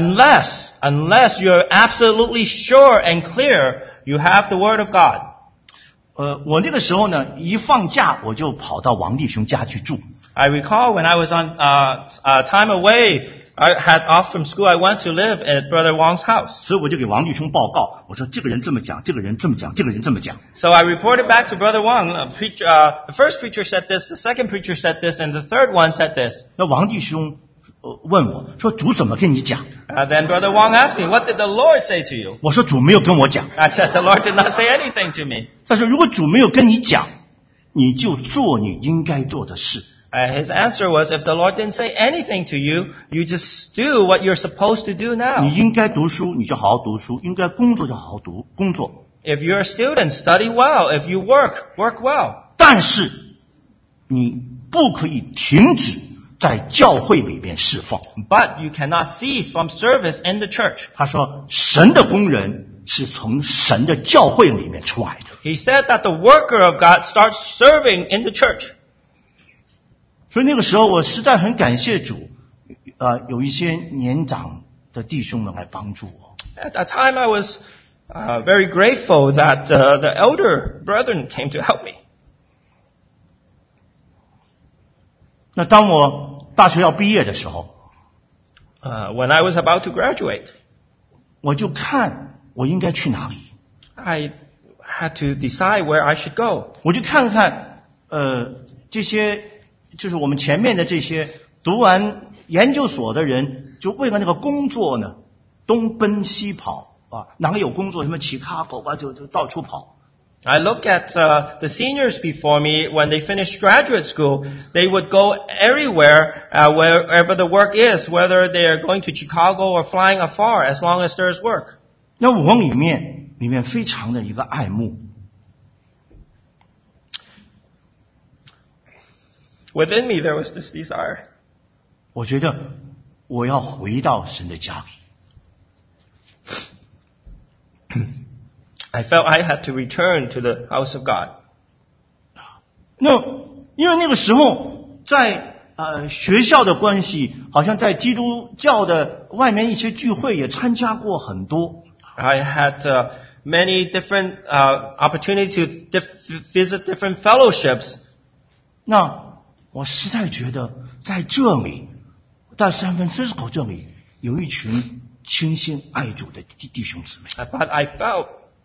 B: Unless you're absolutely sure and clear you have the word of God.
A: 我那个时候呢，一放假我就跑到王弟兄家去住。
B: I recall when I was on time away, I had off from school, I went to live at Brother Wang's house.
A: 所以我就给王弟兄报告，我说这个人这么讲，这个人这么讲，这个人这么讲。
B: So I reported back to Brother Wang. The first preacher said this, the second preacher said this, and the third one said this.
A: 那王弟兄问我说：“主怎么跟你讲？”
B: Then Brother Wang asked me, what did the Lord say to you?
A: 我说：“主没有跟我讲。”
B: I said, the Lord did not say anything to me.
A: 他说：“如果主没有跟你讲，你就做你应该做的事，
B: His answer was, if the Lord didn't say anything to you, you just do what you're supposed to do now.
A: 你应该读书，你就好好读书；应该工作就好好工作。
B: If you're a student, study well. If you work, work well.
A: 但是你不可以停止在教会里面侍奉。
B: But you cannot cease from service in the church.
A: 他说，神的工人是从神的教会里面出来的。
B: He said that the worker of God starts serving in the church.
A: 所以那个时候，我实在很感谢主，有一些年长的弟兄们来帮助我。
B: At that time, I was very grateful that the elder brethren came to help me.
A: 那当我大学要毕业的时候，
B: When I was about to graduate,
A: 我就看我应该去哪里，
B: I had to decide where I should go.
A: 我就看看这些就是我们前面的这些读完研究所的人，就为了那个工作呢，东奔西跑啊，哪个有工作什么Chicago啊，就到处跑。
B: I look at the seniors before me. When they finished graduate school, they would go everywhere, wherever the work is, whether they are going to Chicago or flying afar, as long as there is work.
A: 那我里面非常的一个爱慕，
B: Within me, there was this desire.
A: 我觉得我要回到神的家里。
B: I felt I had to return to the house of God.
A: 那因为那个时候在学校的关系，好像在基督教的外面一些聚会也参加过很多。
B: I had many different opportunities to visit different fellowships.
A: 那我实在觉得在这里，在San Francisco这里有一群倾心爱主的弟兄姊妹。
B: But I felt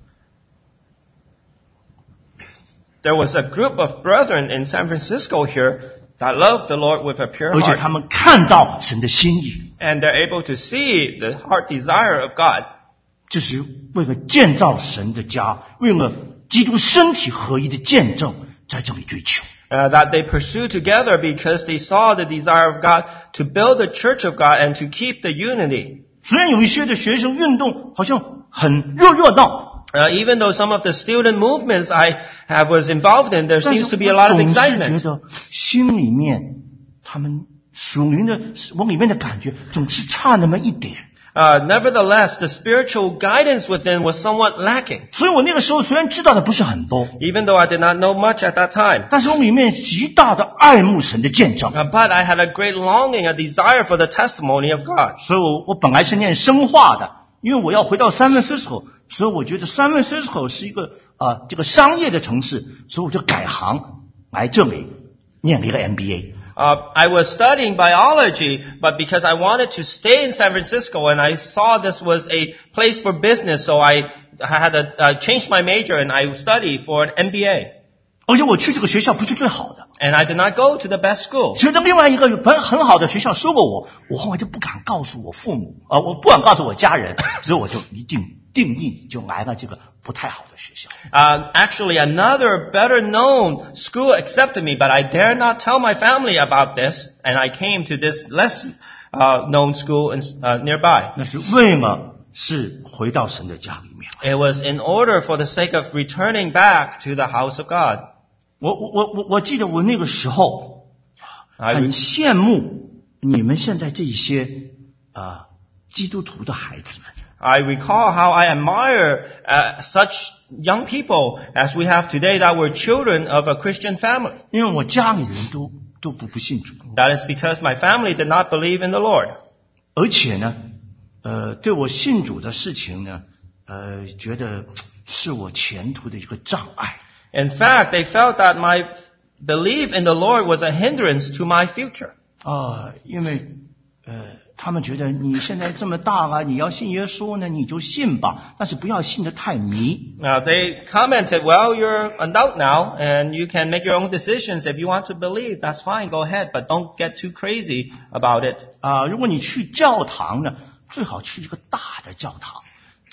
B: there was a group of brethren in San Francisco here that loved the Lord with a pure
A: 而且
B: heart.
A: 他们看到神的心意，
B: And they're able to see the heart desire of God.
A: 这是为了建造神的家，为了基督身体合一的见证，在这里追求。
B: That they pursue together because they saw the desire of God to build the church of God and to keep the unity.
A: 虽然有一些的学生运动好像很热闹，
B: Even though some of the student movements I was involved in, there
A: 但是
B: seems to be a lot
A: 我
B: of
A: 总是觉
B: excitement.
A: 得心里面他们属灵的我里面的感觉总是差那么一点。
B: Nevertheless, the spiritual guidance within was somewhat lacking.
A: 所以我那个时候虽然知道的不是很多，
B: Even though I did not know much at that time.
A: 但是我里面极大的爱慕神的见证。
B: But I had a great longing, a desire for the testimony of God.
A: 所以我本来是念生化的，因为我要回到San Francisco，所以我觉得San Francisco是一个这个商业的城市，所以我就改行来这里念了一个MBA。
B: I was studying biology, but because I wanted to stay in San Francisco and I saw this was a place for business, so I had to change my major and I studied for an MBA.
A: 而且我去这个学校不是最好的，
B: And I did not go to the best school.
A: 其实另外一个很好的学校收过我，我后来就不敢告诉我父母，我不敢告诉我家人，所以我就一定定义就来了这个不太好的学校。
B: Actually, another better known school accepted me, but I dare not tell my family about this, and I came to this less known school nearby.
A: 那是为了是回到神的家里面。
B: It was in order for the sake of returning back to the house of God.
A: 我记得我那个时候很羡慕你们现在这些基督徒的孩子们。
B: I recall how I admire such young people as we have today that were children of a Christian family.
A: 因为我家里人都不信主，
B: That is because my family did not believe in the Lord.
A: 而且呢，对我信主的事情呢，觉得是我前途的一个障碍。
B: In fact, they felt that my belief in the Lord was a hindrance to my future.
A: 因为他们觉得你现在这么大了，你要信耶稣呢，你就信吧，但是不要信得太迷。
B: Now, they commented, well, you're an adult now, and you can make your own decisions. If you want to believe, that's fine, go ahead, but don't get too crazy about it.
A: 如果你去教堂呢，最好去一个大的教堂，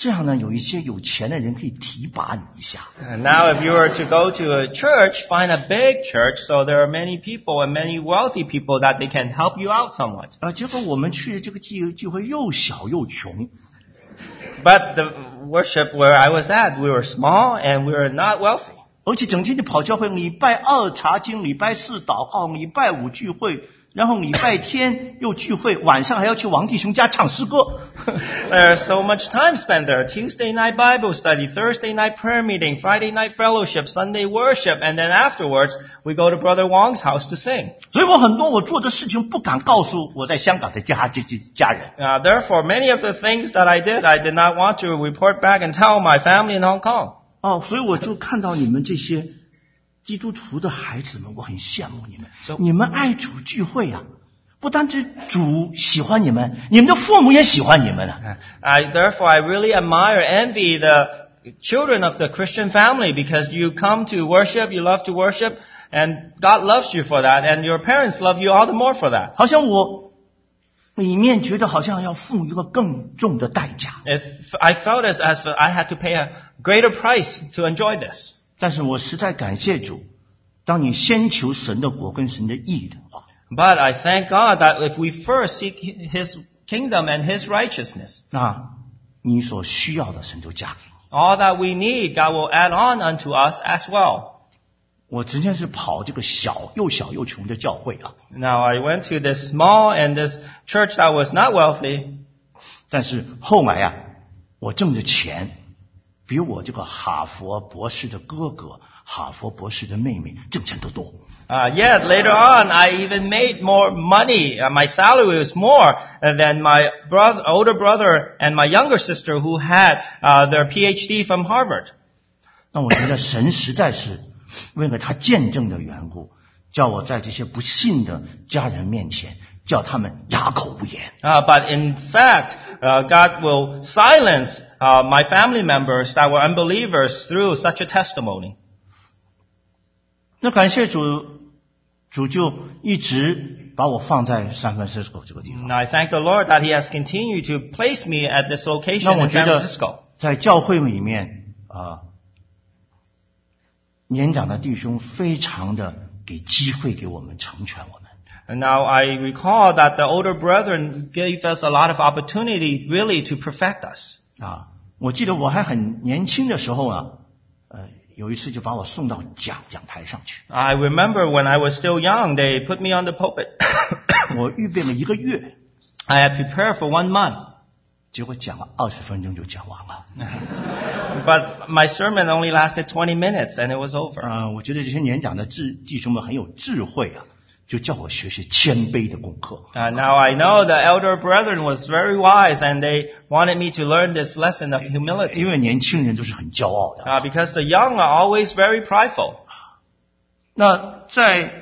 A: 这样呢，有一些有钱的人可以提拔你一下。
B: And now if you were to go to a church, find a big church, so there are many people and many wealthy people that they can help you out somewhat.
A: 结果我们去的这个聚会又小又穷。
B: But the worship where I was at, we were small and we were not wealthy.
A: 而且整天就跑教会，礼拜2查经，礼拜4祷告，礼拜5聚会，然后礼拜天又聚会，晚上还要去王弟兄家唱诗歌。
B: There's so much time spent there. Tuesday night Bible study, Thursday night prayer meeting, Friday night fellowship, Sunday worship, and then afterwards we go to Brother Wong's house to sing.
A: 所以我做的事情不敢告诉我在香港的家人。
B: Therefore, many of the things that I did not want to report back and tell my family in Hong Kong.
A: 所以我就看到你们这些基督徒的孩子们，我很羡慕你们。你们爱主聚会啊，不单只主喜欢你们，你们的父母也喜欢你们了。
B: Therefore, I really admire, envy the children of the Christian family because you come to worship, you love to worship, and God loves you for that, and your parents love you all the more for that.
A: 好像我里面觉得好像要付一个更重的代价。
B: I felt as if I had to pay a greater price to enjoy this.
A: 但是我实在感谢主，当你先求神的国跟神的义的话。
B: But I thank God that if we first seek His kingdom and His righteousness,
A: 那你所需要的神都加给你。
B: all that we need, God will add on unto us as well.
A: 我之前是跑这个又小又穷的教会啊。
B: Now I went to this small and this church that was not wealthy.
A: 但是后来我挣的钱比我这个哈佛博士的哥哥、哈佛博士的妹妹挣钱都多。
B: Yet later on, I even made more money. My salary was more than my older brother and my younger sister who had their PhD from Harvard.
A: 那我觉得神实在是为了他见证的缘故，叫我在这些不信的家人面前，叫他们哑口无言。
B: But in fact, God will silence my family members that were unbelievers through such a testimony.
A: 那感谢主就一直把我放在San Francisco这个地方。
B: I thank the Lord that He has continued to place me at this location in San Francisco.
A: 在教会里面年长的弟兄非常的给机会给我们成全我们。
B: And now I recall that the older brethren gave us a lot of opportunity really to perfect us.
A: 我记得我还很年轻的时候有一次就把我送到讲台上去。
B: I remember when I was still young, they put me on the pulpit.
A: 我预备了1个月。
B: I had prepared for 1 month.
A: 结果讲了20分钟就讲完了。
B: But my sermon only lasted 20 minutes and it was over.
A: 我觉得这些年长的弟兄们很有智慧就叫我学习谦卑的功课。
B: Now I know the elder brethren was very wise and they wanted me to learn this lesson of humility.
A: 因为年轻人都是很骄傲的。
B: Because the young are always very prideful.
A: 那在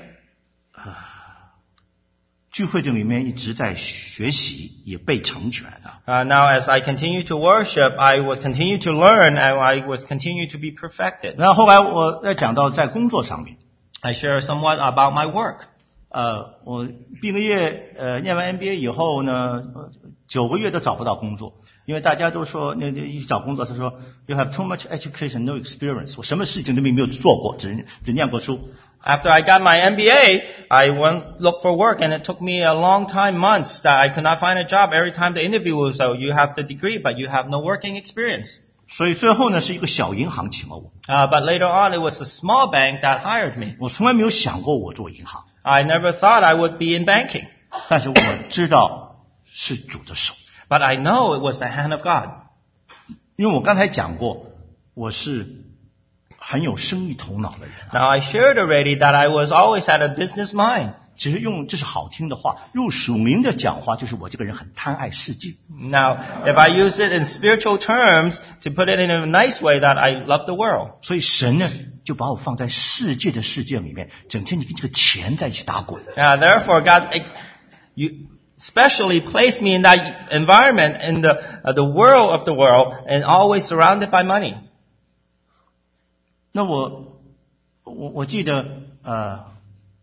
A: 聚会这里面一直在学习，也被成全。
B: Now as I continue to worship, I will continue to learn and I will continue to be perfected.
A: 然后后来我再讲到在工作上面。
B: I share somewhat about my work.
A: 我毕了业，念完 MBA 以后呢，9个月都找不到工作，因为大家都说一找工作，他说 You have too much education, no experience。我什么事情都没有做过，只念过书。
B: After I got my MBA, I went look for work, and it took me a long time, months, that I could not find a job. Every time the interview was, so you have the degree, but you have no working experience.
A: 所以最后呢，是一个小银行请了我。
B: But later on, it was a small bank that hired me.
A: 我从来没有想过我做银行。
B: I never thought I would be in banking.
A: 但是我知道是主的手。
B: But I know it was the hand of God.
A: 因为我刚才讲过，我是很有生意头脑的人。
B: Now I shared already that I was always had a business mind.
A: 其实这是好听的话，用属灵的讲话，就是我这个人很贪爱世界。
B: Now, if I use it in spiritual terms, to put it in a nice way, that I love the world.
A: 所以神呢，就把我放在世界的世界里面，整天你跟这个钱在一起打滚。
B: Therefore, God, you specially placed me in that environment, in the world of the world, and always surrounded by money.
A: 那我记得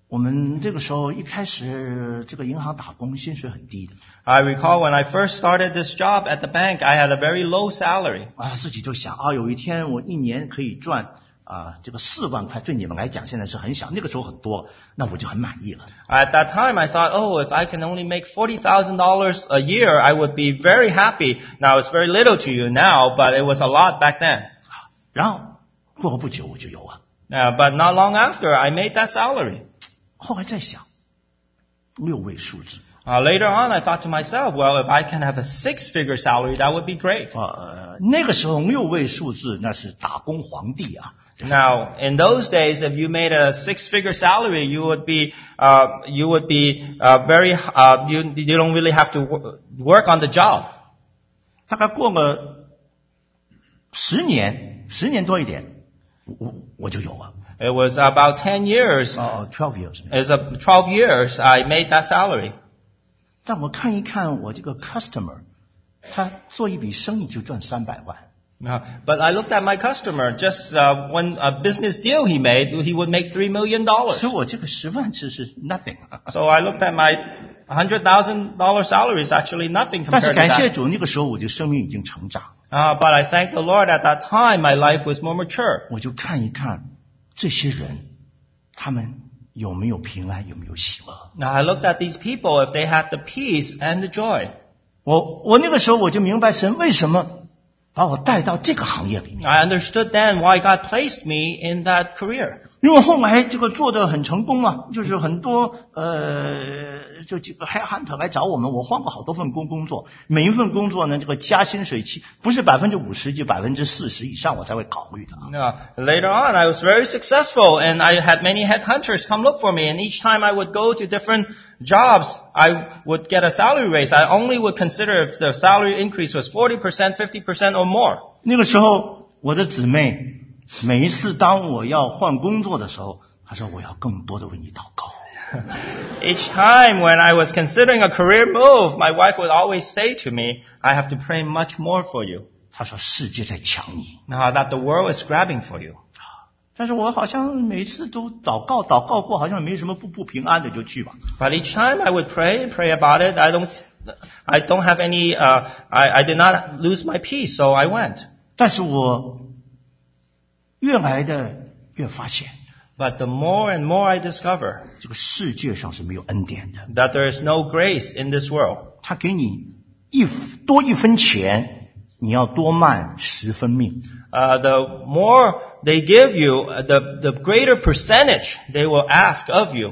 A: 我们这个时候一开始这个银行打工薪水很低的
B: I recall when I first started this job at the bank, I had a very low salary.
A: 自己就想有一天我一年可以赚这个4万块，对你们来讲现在是很小，那个时候很多，那我就很满意了。
B: At that time, I thought, if I can only make $40,000 a year, I would be very happy. Now, it's very little to you now, but it was a lot back then.
A: 然后过后不久我就有了。
B: But not long after, I made that salary.
A: 后来再想，6位数字。
B: Later on, I thought to myself, well, if I can have a 6-figure salary, that would be great.
A: 那个时候6位数字那是打工皇帝啊。
B: Now, in those days, if you made a 6-figure salary, you would be very, you don't really have to work on the job.
A: 大概过了10年多一点，我就有了。
B: It was about 10 years.
A: 12 years.
B: It's 12 years I made that salary.
A: 但我看一看我这个 customer， 他做一笔生意就赚300万。
B: But I looked at my customer. Just one business deal he made, he would make $3 million.
A: 所以我这个10万只是 nothing.
B: So I looked at my $100,000 salary is actually nothing
A: 但是
B: compared to
A: 感谢
B: that.
A: 主，那个时候我的生命已经成长，
B: But I thank the Lord at that time my life was more mature.
A: 我就看一看这些人，他们有没有平安，有没有喜乐。
B: Now I looked at these people if they had the peace and the joy.
A: 我那个时候我就明白神为什么把我带到这个行业里面，
B: I understood then why God placed me in that career.
A: 因为后来这个做得很成功嘛，就是很多就几个 headhunter 来找我们，我换过好多份工作，每一份工作呢，这个加薪水期不是50%就40%以上我才会考虑的。
B: Later on, I was very successful, and I had many headhunters come look for me. And each time I would go to different jobs, I would get a salary raise. I only would consider if the salary increase was 40%, 50% or more.
A: 那个时候，我的姊妹每一次当我要换工作的时候，她说我要更多的为你祷告。
B: Each time when I was considering a career move, my wife would always say to me, I have to pray much more for you.
A: 她说世界在抢你，
B: Now that the world is grabbing for you.
A: 但是我好像每次都祷告过，好像没什么不平安的就去吧。
B: But each time I would pray about it, I don't have any, I did not lose my peace, so I went.
A: 但是我越来的越发现，
B: But the more and more I discover
A: 这个世界上是没有恩典的。
B: that there is no grace in this world.
A: 他给你多1分钱，你要多慢10分命。
B: The more they give you, the greater percentage they will ask of you.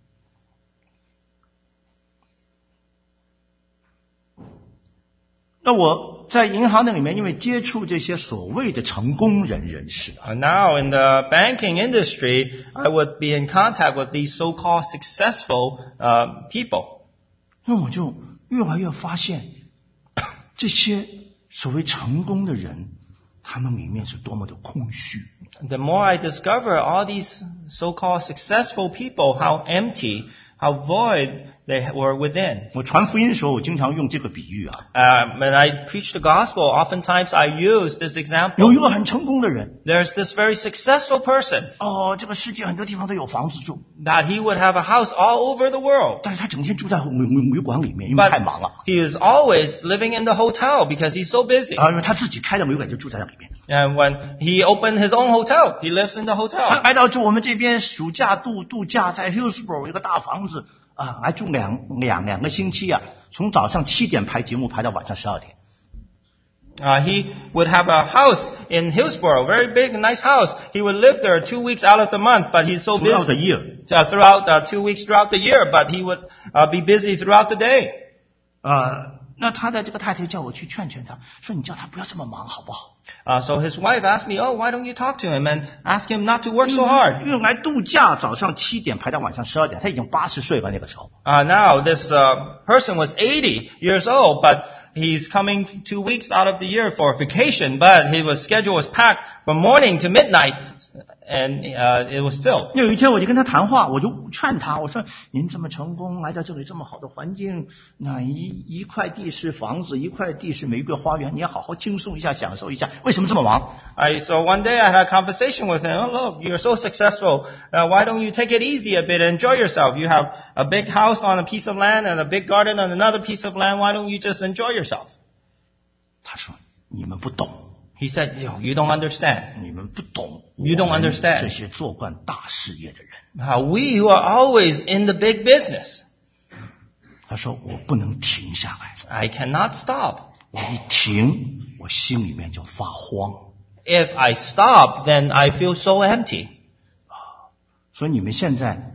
A: 那我在银行那里面，因为接触这些所谓的成功人士，
B: Now in the banking industry, I would be in contact with these so-called successful people.
A: 那我就越来越发现，这些所谓成功的人，他们里面是多么的空虚。
B: The more I discover all these so-called successful people, how empty, how void they were within.
A: 我传福音的时候，我经常用这个比喻啊。
B: When I preach the gospel, oftentimes I use this
A: 有
B: example.
A: 一个很成功的人，
B: There's this very successful person
A: 这个世界很多地方都有房子住，
B: that he would have a house all over the world.
A: 但是他整天住在旅馆里面，因为太忙了。
B: He is always living in the hotel because he's so busy.
A: 因为他自己开的旅馆就住在那里面。
B: And when he opened his own hotel, he lives in the
A: 他
B: hotel.
A: 来到就我们这边暑假度假，在 Hillsborough 一个大房子来住两个星期啊，从早上7点排节目排到晚上12点。
B: He would have a house in Hillsborough, very big, nice house. He would live there 2 weeks out of the month, but he's so
A: Throughout the
B: busy.
A: year.
B: Throughout 2 weeks throughout the year, but he would be busy throughout the day.
A: 那他的这个太太叫我去劝他，说你叫他不要这么忙好不好？
B: So his wife asked me, why don't you talk to him and ask him not to work so hard?
A: 因为来度假，早上7点排到晚上12点，他已经80岁了那个时候。
B: Now this person was 80 years old, but he's coming 2 weeks out of the year for vacation, but his schedule was packed from morning to midnight and it was filled.
A: 有一天我就跟他谈话，我就劝他，我说您这么成功，来到这里这么好的环境，那一块地是房子，一块地是玫瑰花园，你要好好轻松一下，享受一下，为什么这么忙？
B: So one day I had a conversation with him. Oh, look, you're so successful. Why don't you take it easy a bit and enjoy yourself? You have a big house on a piece of land and a big garden on another piece of land. Why don't you just enjoy yourself?
A: 他说你们不懂，
B: He said, you don't understand.
A: 你们不懂
B: You don't
A: 我们
B: understand.
A: 这些做惯大事业的人。
B: We who are always in the big business.
A: 他说我不能停下来，
B: I cannot stop.
A: 我一停，我心里面就发慌。
B: If I stop, then I feel so empty.
A: 所以你们现在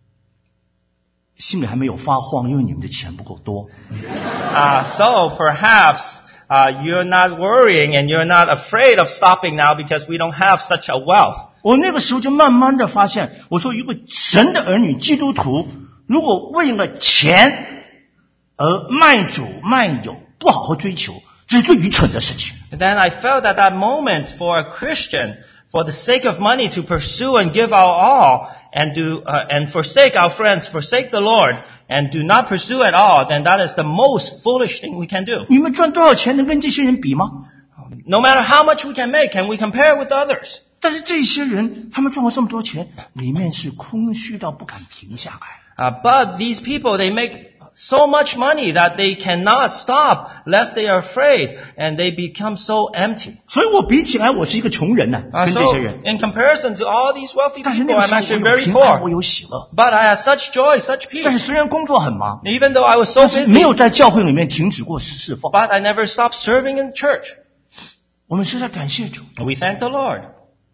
A: 心里还没有发慌，因为你们的钱不够多。
B: So perhaps you're not worrying and you're not afraid of stopping now because we don't have such a wealth.
A: 我那个时候就慢慢的发现，我说一个神的儿女基督徒，如果为了钱而卖主卖友，不好好追求，这是最愚蠢的事情。
B: And then I felt at that moment for a Christian, for the sake of money to pursue and give our all and and forsake our friends, forsake the Lord and do not pursue at all, then that is the most foolish thing we can do.
A: 你们赚多少钱能跟这些人比吗？
B: No matter how much we can make, can we compare with others?
A: 但是这些人，他们赚了这么多钱，里面是空虚到不敢停下来。
B: But these people, they make so much money that they cannot stop lest they are afraid and they become so empty.
A: 所以我比起来，我是一个穷人呢，跟这
B: So
A: 些人。
B: in comparison to all these wealthy
A: 但是
B: people,
A: 那个
B: I'm
A: 时候
B: actually
A: 我有
B: very
A: 平安，我
B: poor.
A: 有喜乐。
B: But I had such joy, such
A: 但是
B: peace.
A: 虽然工作很忙，
B: Even though I was so
A: 但是没
B: busy,
A: 有在教会里面停止过侍奉。
B: but I never stopped serving in church.
A: 我们是在感谢主。
B: We thank the Lord.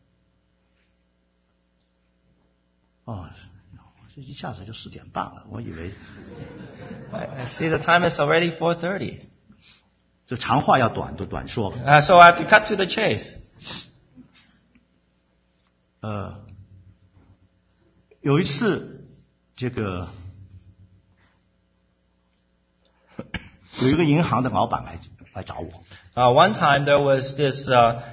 A: 哦，这一下子就4点半了，我以为
B: I see the time is already 4:30.
A: 这长话要短说。
B: So I have to cut to the chase.
A: 有一次，这个有一个银行的老板来找我
B: One time there was this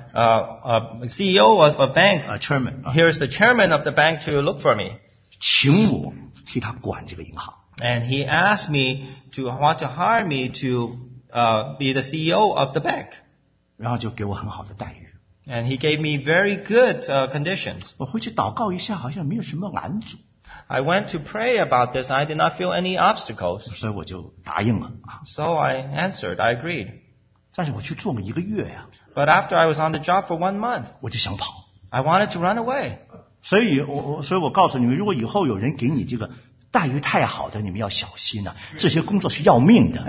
B: CEO of a bank.
A: ，chairman，
B: Here's the chairman of the bank to look for me.
A: 请我替他管这个银行。
B: And he asked me to want to hire me to be the CEO of the bank.
A: 然后就给我很好的待遇。
B: And he gave me very good conditions.
A: 我回去祷告一下，好像没有什么拦阻，
B: I went to pray about this. I did not feel any obstacles.
A: 所以我就答应了。
B: So I answered. I agreed.
A: 但是我去做了1个月呀，
B: But after I was on the job for 1 month,
A: 我就想跑。
B: I wanted to run away.
A: 所以我告诉你们，如果以后有人给你这个待遇太好的，你们要小心啊，这些工作是要命的。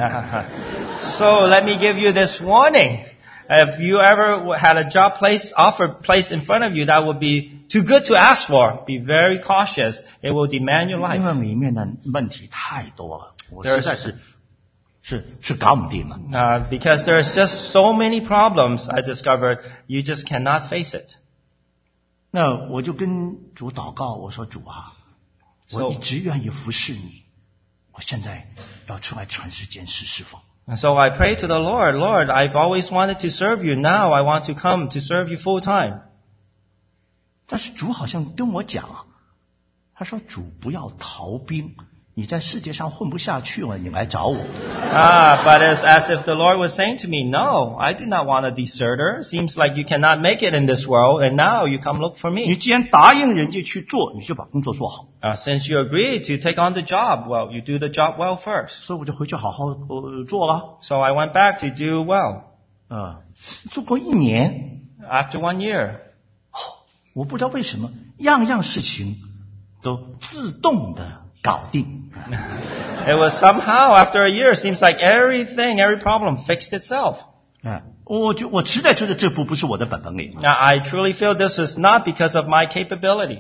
B: So let me give you this warning. If you ever had a job offer placed in front of you that would be too good to ask for, be very cautious. It will demand your
A: 因
B: life.
A: 为里面的问题太多了，我实在是搞不定了。
B: Because there's just so many problems I discovered, you just cannot face it.
A: 那我就跟主祷告，我说主啊，我一直愿意服侍你，我现在要出来传世间侍奉。
B: And so I pray to the Lord, Lord, I've always wanted to serve you. Now I want to come to serve you full time.
A: 但是主好像跟我讲，他说主不要逃兵，你在世界上混不下去了，你来找我。
B: But it's as if the Lord was saying to me, no, I do not want a deserter. Seems like you cannot make it in this world, and now you come look for
A: 你
B: me.
A: 既然答应人家去做，你就把工作做好。
B: Since you agreed to take on the job, well, you do the job well first.
A: 所以我就回去好好做了。
B: So I went back to do well.
A: 做过1年，
B: After 1 year,
A: 我不知道为什么样样事情都自动的搞定。
B: it was somehow after a year, seems like every problem fixed itself.
A: 我实在觉得这不是我的本领。
B: Now, I truly feel this is not because of my capability.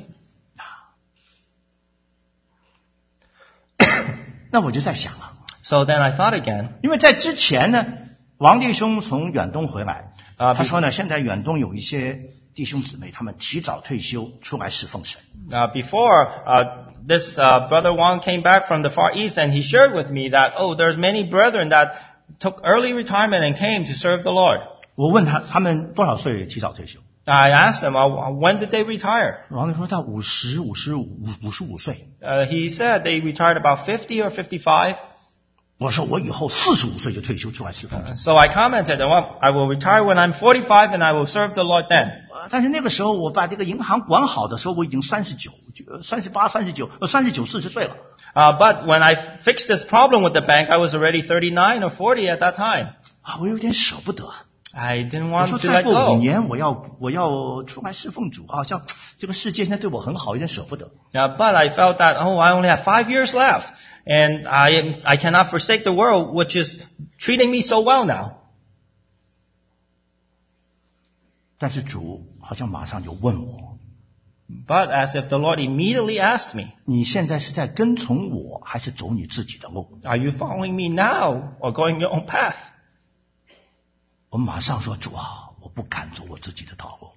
A: 那我就在想啊，
B: So then I thought again.
A: 因为在之前呢，王弟兄从远东回来，他说呢，现在远东有一些弟兄姊妹，他们提早退休出来侍奉神。
B: Before this brother Wang came back from the Far East, and he shared with me that there's many brethren that took early retirement and came to serve the Lord.
A: 我问他们多少岁提早退休？
B: I asked him, when did they retire?
A: 王队说在55岁。
B: He said they retired about 50 or 55.
A: 我说我以后45岁就退休出来侍奉主。
B: So I commented, well, I will retire when I'm 45 and I will serve the Lord then.
A: 但是那个时候我把这个银行管好的时候，我已经39、40岁了。
B: But when I fixed this problem with the bank, I was already 39 or 40 at that time.
A: 我有点舍不得。
B: I didn't
A: 我
B: want
A: 说
B: to
A: 再
B: let
A: 过5
B: go.
A: 年我要出来侍奉主，好像这个世界现在对我很好，有点舍不得。
B: But I felt that, I only have 5 years left. And I cannot forsake the world, which is treating me so well now.
A: 但是主好像马上就问我，
B: But as if the Lord immediately asked me,
A: 你现在是在跟从我，还是走你自己的路？
B: are you following me now or going your own path?
A: 我马上说，主啊，我不敢走我自己的道路。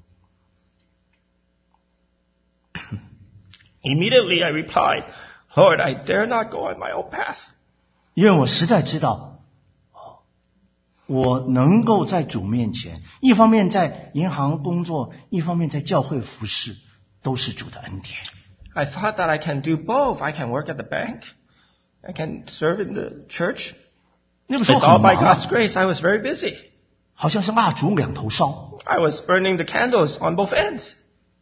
B: Immediately I replied, Lord, I dare not go on my own path.
A: 因为我实在知道，我能够在主面前，一方面在银行工作，一方面在教会服侍，都是主的恩典。
B: I thought that I can do both. I can work at the bank. I can serve in the church.
A: 那个时候
B: It's all
A: 很
B: by
A: 忙，
B: God's grace. I was very busy.
A: 好像是蜡烛两头烧。
B: I was burning the candles on both ends.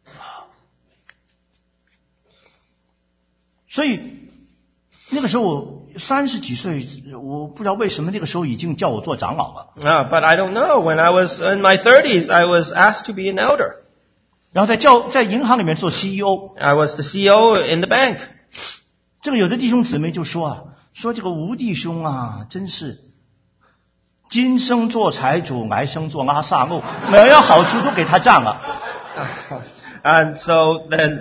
A: 所以那个时候我30几岁，我不知道为什么那个时候已经叫我做长老了。
B: But I don't know. When I was in my 30s, I was asked to be an elder.
A: 然后在银行里面做 CEO。
B: I was the CEO in the bank.
A: 这个有的弟兄姊妹就说这个吴弟兄啊，真是今生做财主，来生做阿萨路，每样好处都给他占了。
B: And so then,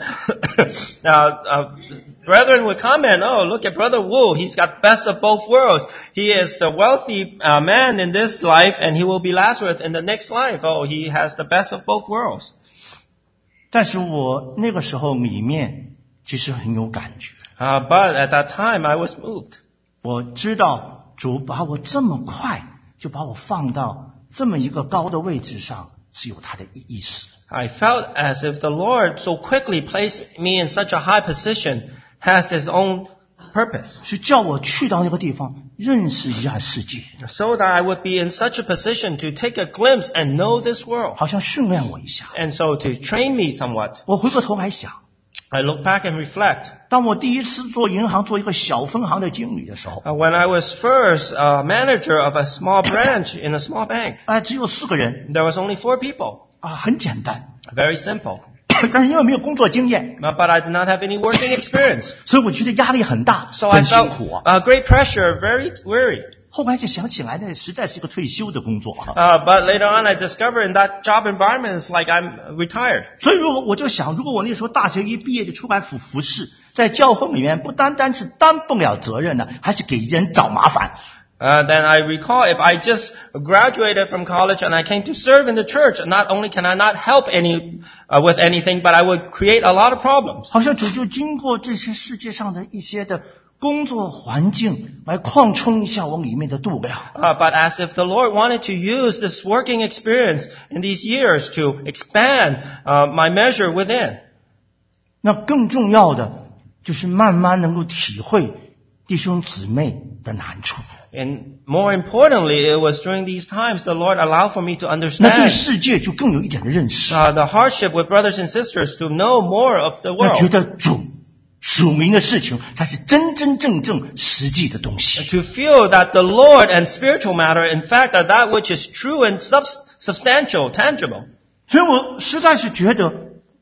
B: brethren would comment, look at Brother Wu. He's got best of both worlds. He is the wealthy man in this life, and he will be Lazarus in the next life. He has the best of both worlds.
A: 但是我那个时候里面其实很有感觉。
B: But at that time, I was moved.
A: 我知道主把我这么快就把我放到这么一个高的位置上，是有他的意思。
B: I felt as if the Lord so quickly placed me in such a high position has His own purpose.
A: 是叫我去到那个地方认识一下世界，
B: So that I would be in such a position to take a glimpse and know this world.
A: 好像训练我一下。
B: And so to train me somewhat.
A: 我回过头来想，
B: I look back and reflect.
A: 当我第一次做银行做一个小分行的经理的时候，
B: When I was first a manager of a small branch in a small bank,
A: 只有4个人
B: there was only 4 people.
A: 很简单。
B: Very simple.
A: 但是因为没有工作经验，
B: But I did not have any working experience.
A: 所以我觉得压力很大，
B: So I
A: 很辛
B: felt
A: 苦啊。
B: great pressure, very weary.
A: 后来就想起来，那实在是一个退休的工作。
B: But later on I discovered in that job environment it's like I'm retired.
A: 所以我就想，如果我那时候大学一毕业就出来服侍，在教会里面不单单是担不了责任呢，还是给人找麻烦。
B: Then I recall if I just graduated from college and I came to serve in the church, not only can I not help with anything, but I would create a lot of problems.
A: 好像主就经过这些世界上的一些的工作环境来扩充一下我里面的度量。
B: But as if the Lord wanted to use this working experience in these years to expand my measure within.
A: 那更重要的就是慢慢能够体会弟兄姊妹的难处。
B: And more importantly, it was during these times the Lord allowed for me to
A: 那对
B: understand
A: 世界就更有一点的认识，
B: the hardship with brothers and sisters, to know more of the
A: 那觉
B: world.
A: 得主属灵的事情才是真真正正实际的东西。
B: To feel that the Lord and spiritual matter, in fact, are that which is true and substantial, tangible.
A: 所以我实在是觉得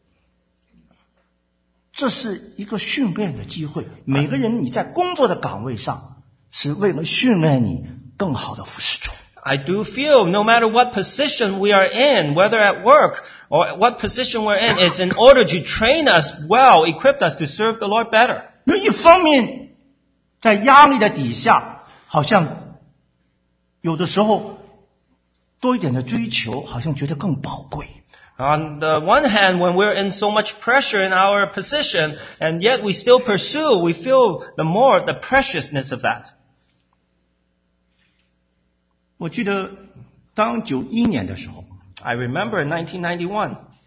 A: 这是一个训练的机会。每个人你在工作的岗位上，是为了训练你更好的服侍主。
B: I do feel no matter what position we are in, whether at work or what position we're in, is in order to train us well, equip us to serve the Lord better.
A: 那一方面，在压力的底下，好像有的时候多一点的追求，好像觉得更宝贵。
B: On the one hand, when we're in so much pressure in our position, and yet we still pursue, we feel the more the preciousness of that.
A: 我记得当91年的时候，
B: I remember in 1991,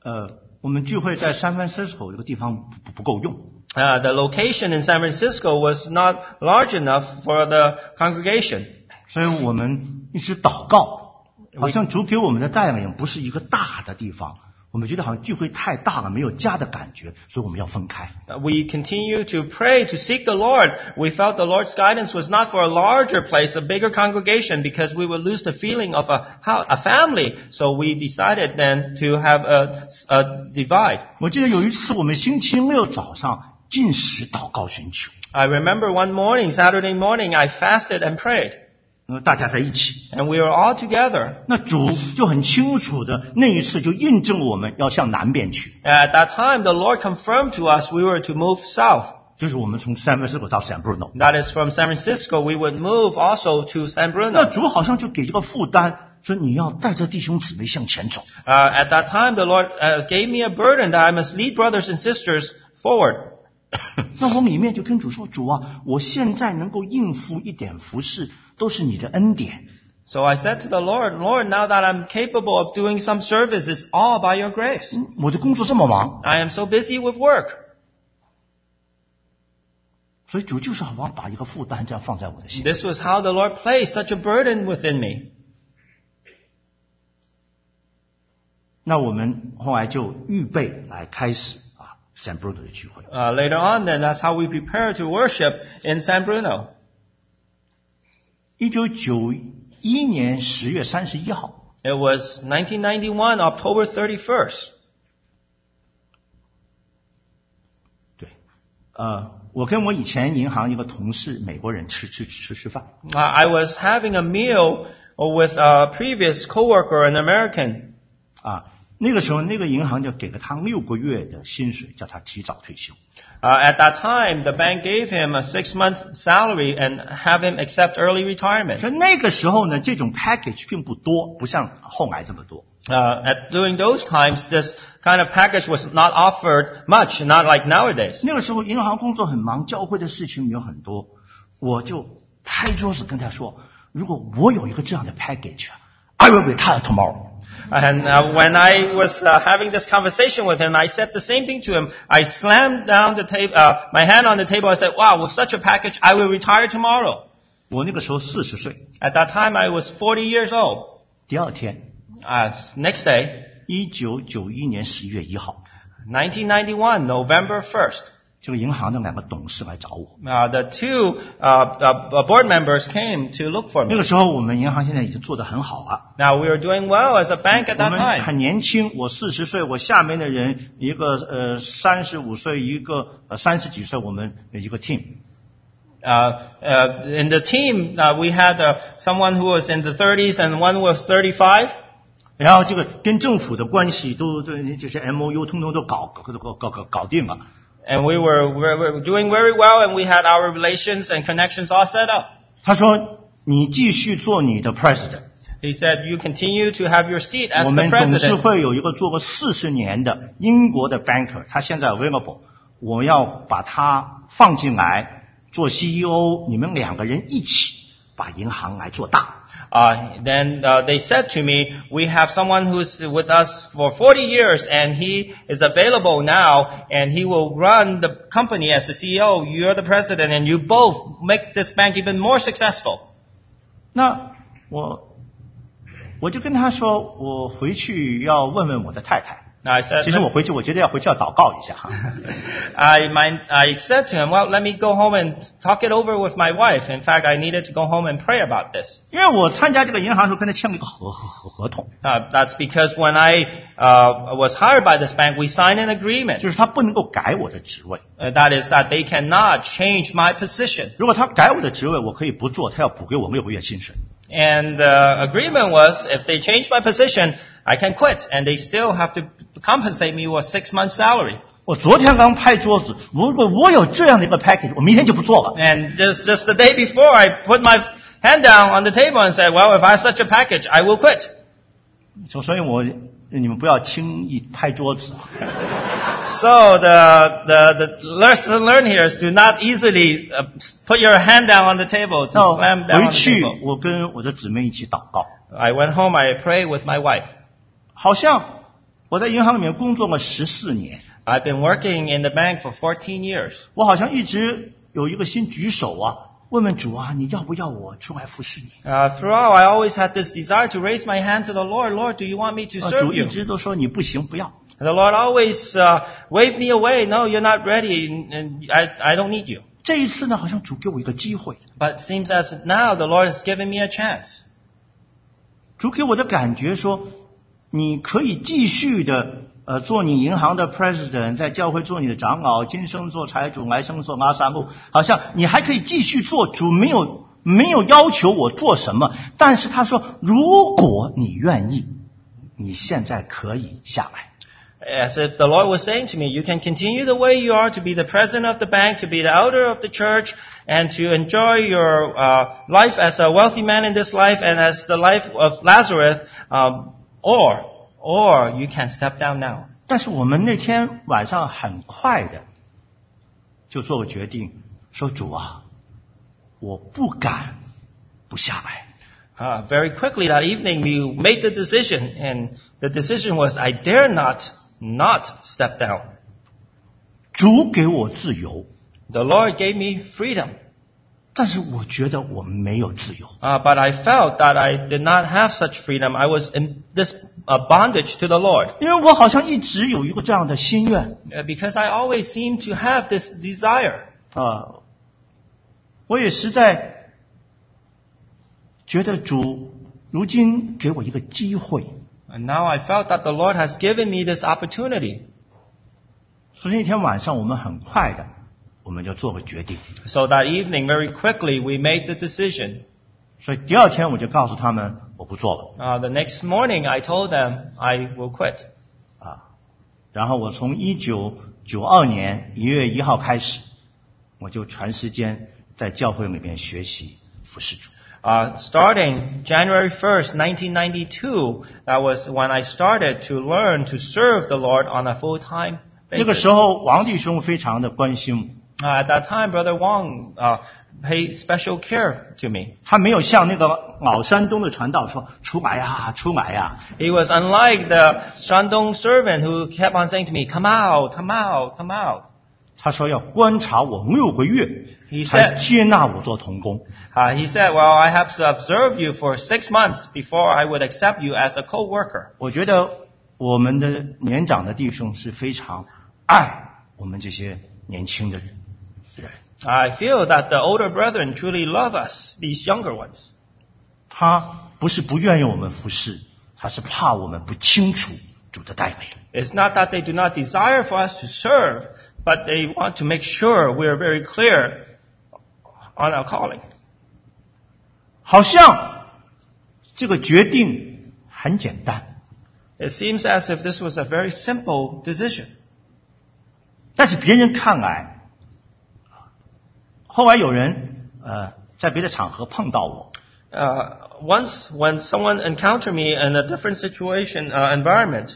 A: 我们聚会在San Francisco这个地方不够用。
B: The location in San Francisco was not large enough for the congregation.
A: 所以我们一直祷告，好像主给我们的带领不是一个大的地方，我们觉得好像聚会太大了，没有家的感觉，所以我们要分开。
B: We continue to pray, to seek the Lord. We felt the Lord's guidance was not for a larger place, a bigger congregation, because we would lose the feeling of a family. So we decided then to have a divide.
A: 我记得有一次我们星期六早上禁食祷告寻求。
B: I remember one morning, Saturday morning, I fasted and prayed.
A: 大家在一起。
B: And we were all together.
A: 那主就很清楚的那一次就印证我们要向南边去。
B: At that time, the Lord confirmed to us we were to move south.
A: 就是我们从San Francisco到San Bruno。
B: That is from San Francisco, we would move also to San Bruno.
A: 那主好像就给这个负担，说你要带着弟兄姊妹向前走。
B: At that time, the Lord gave me a burden that I must lead brothers and sisters forward.
A: 那我里面就跟主说，主啊，我现在能够应付一点服事，都是你的恩典。
B: So I said to the Lord, Lord, now that I'm capable of doing some service, it's all by your grace.
A: 我的工作这么忙，
B: I am so busy with work.
A: 所以主就是好像把一个负担这样放在我的心。
B: This was how the Lord placed such a burden within me.
A: 那我们后来就预备来开始San Bruno 的聚会。
B: Later on, then, that's how we prepare to worship in San Bruno.
A: 1991年10月31号。
B: It was 1991, October 31st.
A: 对，我跟我以前银行一个同事，美国人吃饭。
B: I was having a meal with a previous coworker, an American.
A: 那个时候，那个银行就给了他6个月的薪水，叫他提早退休。
B: At that time, the bank gave him a 6-month salary and have him accept early retirement.
A: 所以那个时候呢，这种 package 并不多，不像后来这么多。
B: During those times, this kind of package was not offered much, not like nowadays.
A: 那个时候银行工作很忙，教会的事情有很多，我就拍桌子跟他说：“如果我有一个这样的 package, I will retire tomorrow.”
B: And when I was having this conversation with him, I said the same thing to him. I slammed down the my hand on the table. I said, "Wow, with such a package, I will retire tomorrow."
A: 我那个时候40岁。
B: At that time, I was 40 years old.
A: 第二天
B: next day,
A: 1991年11月1号
B: 1991, November 1st.
A: 这个银行的2个董事来找我。
B: The two board members came to look for me.
A: 那个时候我们银行现在已经做得很好了。
B: Now we were doing well as a bank at
A: 我
B: that
A: 们
B: time.
A: 很年轻，我40岁，我下面的人一个35岁，一个30几岁，我们一个 team。
B: In the team, we had someone who was in the 30s and one was 35.
A: 然后这个跟政府的关系都这些 MOU 通通都搞定了。
B: And we were doing very well, and we had our relations and connections all set up.
A: 他说：“你继续做你的 president。”
B: He said, "You continue to have your seat as
A: 我
B: the
A: 们董事
B: president."
A: 会有一个做过40年的英国的 banker， 他现在 available， 我要把他放进来做 CEO， 你们2个人一起把银行来做大。
B: Then they said to me, "We have someone who's with us for 40 years, and he is available now, and he will run the company as the CEO. You're the president, and you both make this bank even more successful."
A: 那我就跟他说，我回去要问问我的太太。
B: Now I said,
A: 其实我觉得要回去要祷告一下哈。
B: I said to him, "Well, let me go home and talk it over with my wife. In fact, I needed to go home and pray about this."
A: 因为我参加这个银行的时候跟他签了一个合同。
B: That's because when I was hired by this bank, we signed an agreement.
A: 就是他不能够改我的职位。
B: That is that they cannot change my position.
A: 如果他改我的职位，我可以不做，他要补给我6个月薪水。
B: And the agreement was, if they change my position, I can quit, and they still have to compensate me with 6 months' salary.
A: 我昨天刚拍桌子，如果我有这样的一个 package， 我明天就不做了。
B: And just the day before, I put my hand down on the table and said, "Well, if I have such a package, I will quit."
A: 所以你们不要轻易拍桌子。
B: So the lesson learned here is do not easily put your hand down on the table to slam down
A: 回
B: on the
A: 去
B: table.
A: 我跟我的姊妹一起祷告，
B: I went home, I prayed with my wife.
A: 好像我在银行里面工作了14年，
B: I've been working in the bank for 14 years.
A: 我好像一直有一个心举手啊，问问主啊，你要不要我出来服侍你？
B: Throughout, I always had this desire to raise my hand to the Lord. Lord, do you want me to
A: 主
B: serve
A: 一
B: you?
A: 直都说你不行，不要。
B: And the Lord always waved me away. No, you're not ready, and I don't need you.
A: 这一次呢，好像主给我一个机会，
B: But it seems as if now the Lord has given me a chance.
A: 主给我的感觉说，你可以继续的做你银行的 president， 在教会做你的长老，今生做财主，来生做阿萨木，好像你还可以继续做。主没有要求我做什么，但是他说，如果你愿意，你现在可以下来。
B: As if the Lord was saying to me, you can continue the way you are to be the president of the bank, to be the elder of the church, and to enjoy your life as a wealthy man in this life and as the life of Lazarus, or you can step down now.
A: 但是我们那天晚上很快的就做个决定，说主啊，我不敢不下来。
B: Very quickly that evening, we made the decision, and the decision was, I dare not step down.
A: 主给我自由，
B: The Lord gave me freedom,
A: 但是我觉得我没有自由。
B: but I felt that I did not have such freedom. I was in this bondage to the Lord.
A: 因为我好像一直有一个这样的心愿
B: Because I always seem to have this desire.
A: 我也实在觉得主如今给我一个机会。
B: And now I felt that the Lord has given me this opportunity.
A: 所以那天晚上我们很快的，我们就做个决定。
B: So that evening, very quickly, we made the decision.
A: 所以第二天我就告诉他们，我不做了。
B: The next morning, I told them I will quit.
A: 然后我从1992年1月1号开始，我就全时间在教会里面学习服侍主。
B: Starting January 1st, 1992, that was when I started to learn to serve the Lord on a full-time
A: 那个
B: basis.
A: 时候王弟兄非常的关心我，
B: At that time, Brother Wang paid special care to me.
A: 他没有像那个老山东的传道说出来呀，出来呀。
B: He was unlike the Shandong servant who kept on saying to me, come out, come out, come out.
A: 他说要观察我6个月，
B: He
A: 才
B: said,
A: 接纳我做同工。
B: he said, well, I have to observe you for 6 months before I would accept you as a co-worker.
A: 我觉得我们的年长的弟兄是非常爱我们这些年轻的人。
B: I feel that the older brethren truly love us, these younger ones.
A: 他不是不愿意我们服侍，他是怕我们不清楚主的带领。
B: It's not that they do not desire for us to serve, but they want to make sure we are very clear on our calling.
A: 好像这个决定很简单，
B: It seems as if this was a very simple decision.
A: 但是别人看来，后来有人在别的场合碰到我，
B: Once, when someone encountered me in a different situation, environment,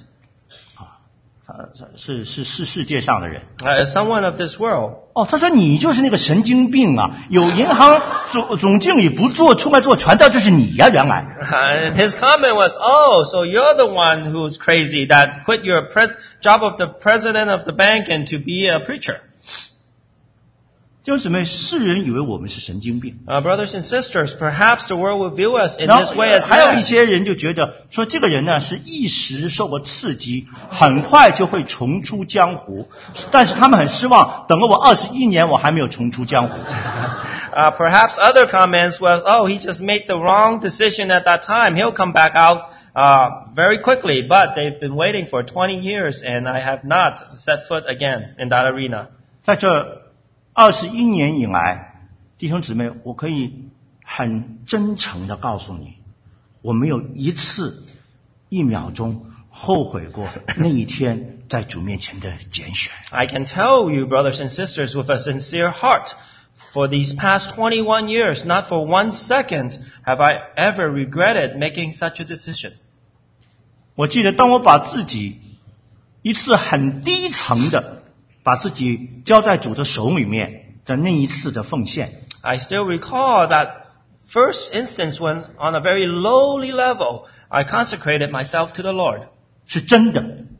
A: 是世界上的人。
B: someone of this world,
A: 哦，他说你就是那个神经病啊！有银行总经理不做，出来做传道，就是你呀、原来。
B: and his comment was, oh, so you're the one who's crazy that quit your job of the president of the bank and to be a preacher.
A: 弟兄姊妹，世人以为我们是神经病，
B: Brothers and sisters, perhaps the world will view us in
A: 然后
B: this way as
A: 还有一
B: mad.
A: 些人就觉得说这个人呢是一时受过刺激，很快就会重出江湖。但是他们很失望，等了我21年，我还没有重出江湖。
B: Perhaps other comments was, oh, he just made the wrong decision at that time. He'll come back out very quickly. But they've been waiting for 20 years, and I have not set foot again in that arena.
A: 在这21年以来，弟兄姊妹，我可以很真诚的告诉你，我没有1秒钟后悔过那一天在主面前的拣选。
B: I can tell you, brothers and sisters, with a sincere heart, for these past 21 years, not for 1 second have I ever regretted making such a decision.
A: 我记得当我把自己一次很低层的把自己交在主的手里面的那一次的奉献，
B: I still recall that first instance when on a very lowly level, I consecrated myself to the Lord.
A: 是真的，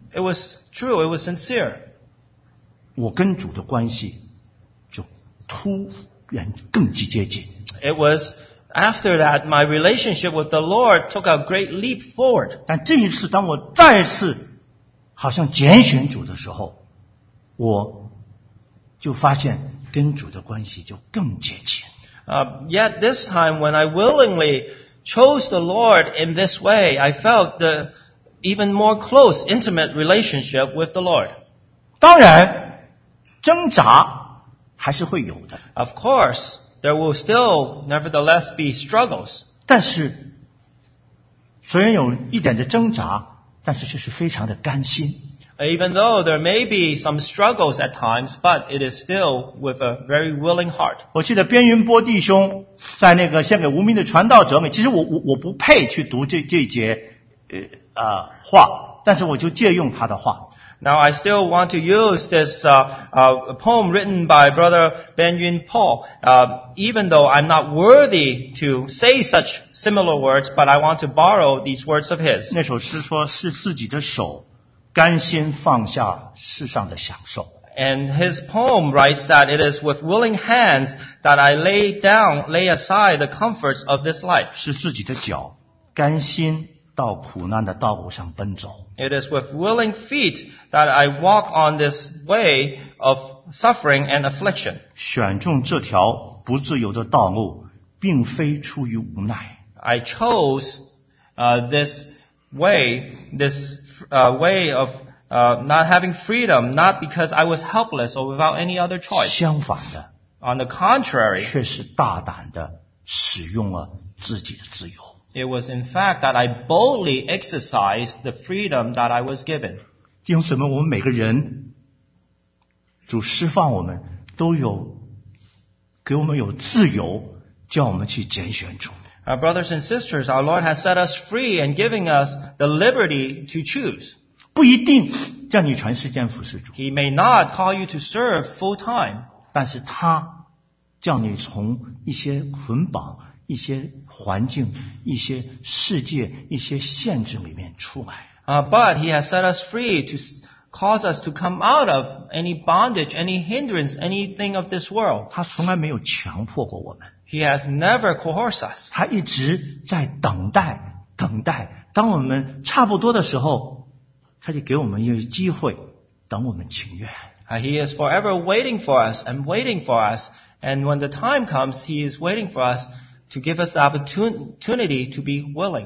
B: It was true. It was sincere.
A: 我跟主的关系就突然更接近。
B: It was after that my relationship with the Lord took a great leap forward.
A: 但这一次，当我再次好像拣选主的时候，我就发现跟主的关系就更接近。
B: Yet this time, when I willingly chose the Lord in this way, I felt the even more close, intimate relationship with the Lord.
A: 当然，挣扎还是会有的，
B: Of course, there will still, nevertheless, be struggles.
A: 但是虽然有一点的挣扎，但是就是非常的甘心。
B: Even though there may be some struggles at times, but it is still with a very willing heart.
A: 我记得边云波弟兄在那个献给无名的传道者里面，其实我不配去读这节话，但是我就借用他的话。
B: Now, I still want to use this poem written by Brother Ben Yun Paul, even though I'm not worthy to say such similar words, but I want to borrow these words of his.
A: 那首诗说是自己的手甘心放下世上的享受，
B: And his poem writes that it is with willing hands that I lay aside the comforts of this life.
A: 是自己的脚甘心到苦难的道路上奔走。
B: It is with willing feet that I walk on this way of suffering and affliction.
A: 选中这条不自由的道路，并非出于无奈，
B: I chose this way of not having freedom, not because I was helpless or without any other choice.
A: 相反的，
B: On the contrary,
A: 却是大胆的使用了自己的自由。
B: it was in fact that I boldly exercised the freedom that I was given.
A: 弟兄姊妹，我们每个人，主释放我们，都给我们有自由，叫我们去拣选主。
B: Our brothers and sisters, our Lord has set us free and giving us the liberty to choose.
A: 不一定叫你全时间服侍主，
B: He may not call you to serve full time,
A: 但是他叫你从一些捆绑、一些环境、一些世界、一些限制里面出来。
B: but He has set us free to cause us to come out of any bondage, any hindrance, anything of this world.
A: 他从来没有强迫过我们，
B: He has never coerced us.
A: 他一直在等待。当我们差不多的时候，他就给我们一个机会，等我们情愿。
B: He is forever waiting for us and waiting for us. And when the time comes, He is waiting for us to give us the opportunity to be willing.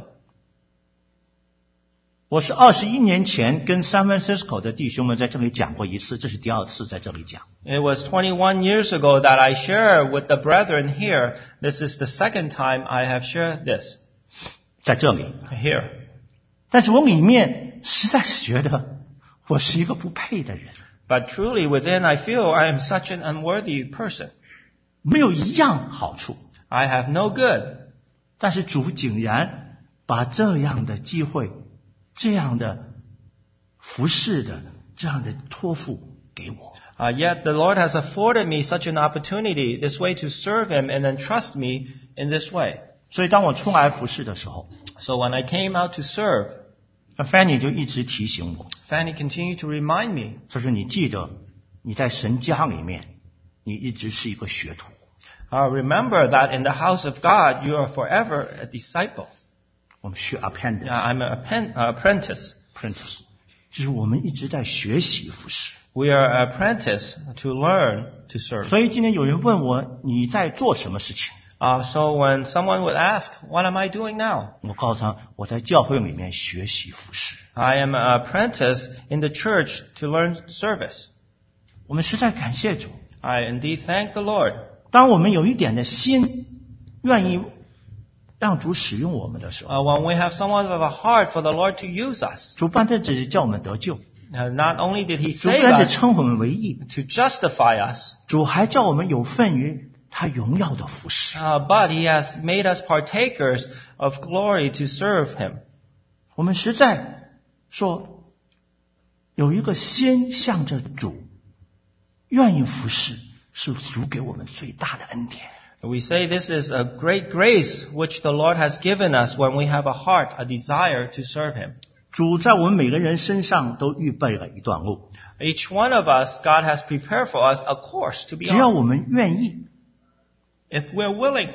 A: 我是21年前跟 San Francisco 的弟兄们在这里讲过一次，这是第二次在这里讲。
B: It was 21 years ago that I shared with the brethren here. This is the second time I have shared this
A: 在这里，
B: here.
A: 但是我里面实在是觉得我是一个不配的人，
B: But truly within I feel I am such an unworthy person.
A: 没有一样好处。
B: I have no good.
A: 但是主竟然把这样的机会、这样的服侍的、这样的托付给我。
B: Yet the Lord has afforded me such an opportunity, this way to serve Him and entrust me in this way.
A: 所以当我出来服侍的时候，
B: So when I came out to serve,
A: Fanny 就一直提醒我，
B: Fanny continued to remind me,
A: 他说：“你记得你在神家里面，你一直是一个学徒。
B: remember that in the house of God, you are forever a disciple.
A: 我们学 apprentice，
B: I'm an apprentice.
A: 就是我们一直在学习服侍。
B: We are apprentice to learn to serve.
A: 所以今天有人问我你在做什么事情，
B: So when someone would ask, what am I doing now?
A: 我告诉他我在教会里面学习服侍。
B: I am an apprentice in the church to learn service.
A: 我们实在感谢主。
B: I indeed thank the Lord.
A: 当我们有一点的心，愿意让主使用我们的时候，
B: When we have somewhat of a heart for the Lord to use us,
A: 主不单只是叫我们得救，
B: not only did He
A: 主不
B: save
A: 单只
B: us
A: 称我们为义，
B: to justify us,
A: 主还叫我们有份于他荣耀的服侍。
B: but He has made us partakers of glory to serve Him.
A: 我们实在说有一个心向着主，愿意服侍，是主给我们最大的恩典。
B: We say this is a great grace which the Lord has given us when we have a heart, a desire to serve Him.
A: 主在我们每个人身上都预备了一段路，
B: Each one of us, God has prepared for us a course to be
A: 只要
B: on.
A: 我们愿意，
B: If we're willing,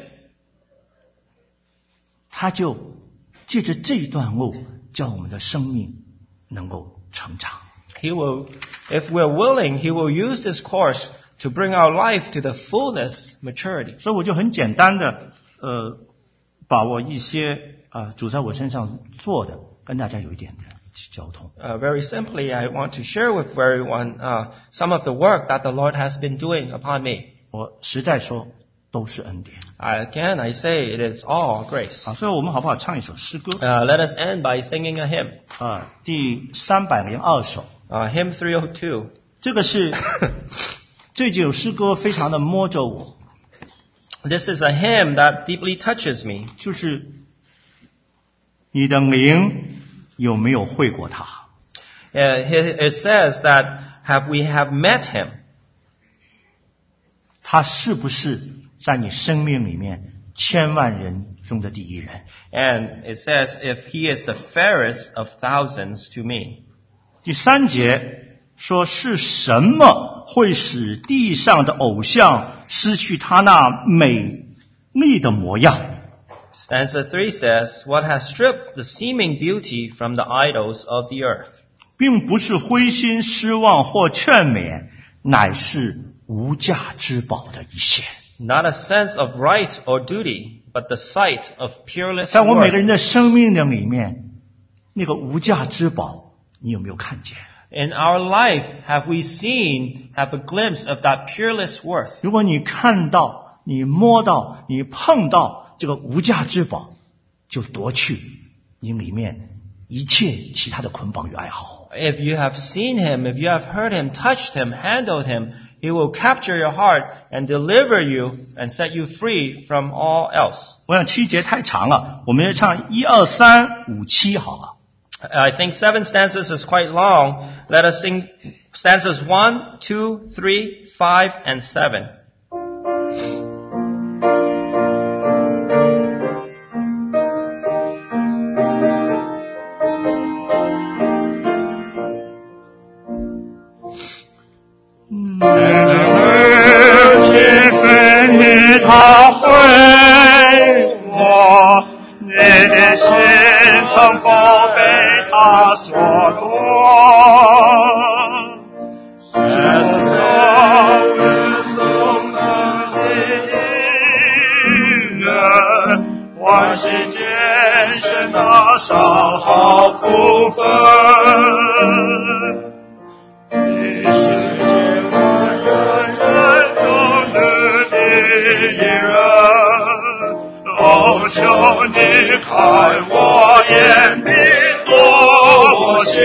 A: 他就借着这段路，叫我们的生命能够成长。
B: He will, if we're willing, He will use this course to bring our life to the fullness, maturity.
A: 所以我就很简单的把我一些主在我身上做的，跟大家有一点的交通。
B: Very simply, I want to share with everyone some of the work that the Lord has been doing upon me.
A: 我实在说，都是恩典。
B: Again, I say it is all grace.
A: 好，所以我们好不好唱一首诗歌？
B: Let us end by singing a hymn.
A: 第302首，
B: Hymn 302.
A: 这个是这首诗歌非常的摸着我，
B: This is a hymn that deeply touches me.
A: 就是你的灵有没有会过他？
B: It says that we have met Him.
A: 他是不是在你生命里面千万人中的第一人？
B: And it says, if He is the fairest of thousands to me.
A: 第3节说是什么会使地上的偶像失去他那美丽的模样？
B: Stanza 3 says, what has stripped the seeming beauty from the idols of the earth?
A: 并不是灰心失望或劝勉，乃是无价之宝的一线。
B: Not a sense of right or duty, but the sight of peerless
A: 在我每个
B: worth.
A: 人的生命的里面，那个无价之宝，你有没有看见？
B: In our life, have we seen, have a glimpse of that peerless worth?
A: 如果你看到、你摸到、你碰到这个无价之宝，就夺去你里面一切其他的捆绑与爱好。
B: If you have seen Him, if you have heard Him, touched Him, handled Him, He will capture your heart and deliver you and set you free from all else.
A: 我想7节太长了，我们就唱1、2、3、5、7好了。
B: I think 7 stanzas is quite long. Let us sing stanzas 1, 2, 3, 5, and 7.
A: Tiffany 他回我，你的心曾否被他所夺？是高人送他的应人，万世间神那上好福分。你是千万人中的第一人，哦，求你看我眼闭夺我心，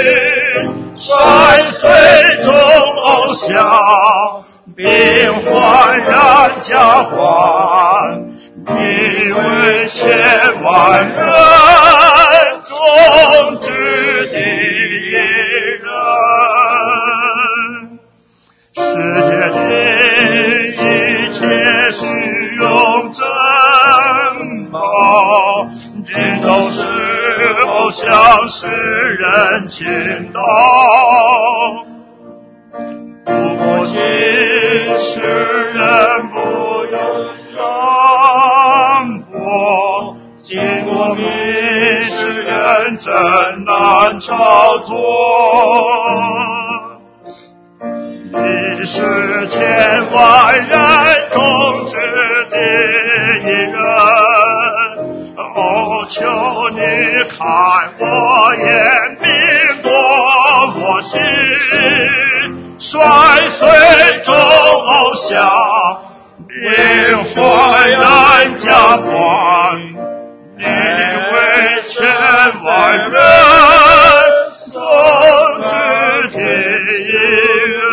A: 摔碎中偶像，并焕然加冠，你为千万人中之第一人。世界的一切是用珍宝，尽都是偶像使人倾倒。不过今世人不用让步，经过民世人真难操作。你是千万人中之第一人，哦，求你看我眼并夺我心，摔碎众偶像，并焕然加冠，你为千万人中之第一人。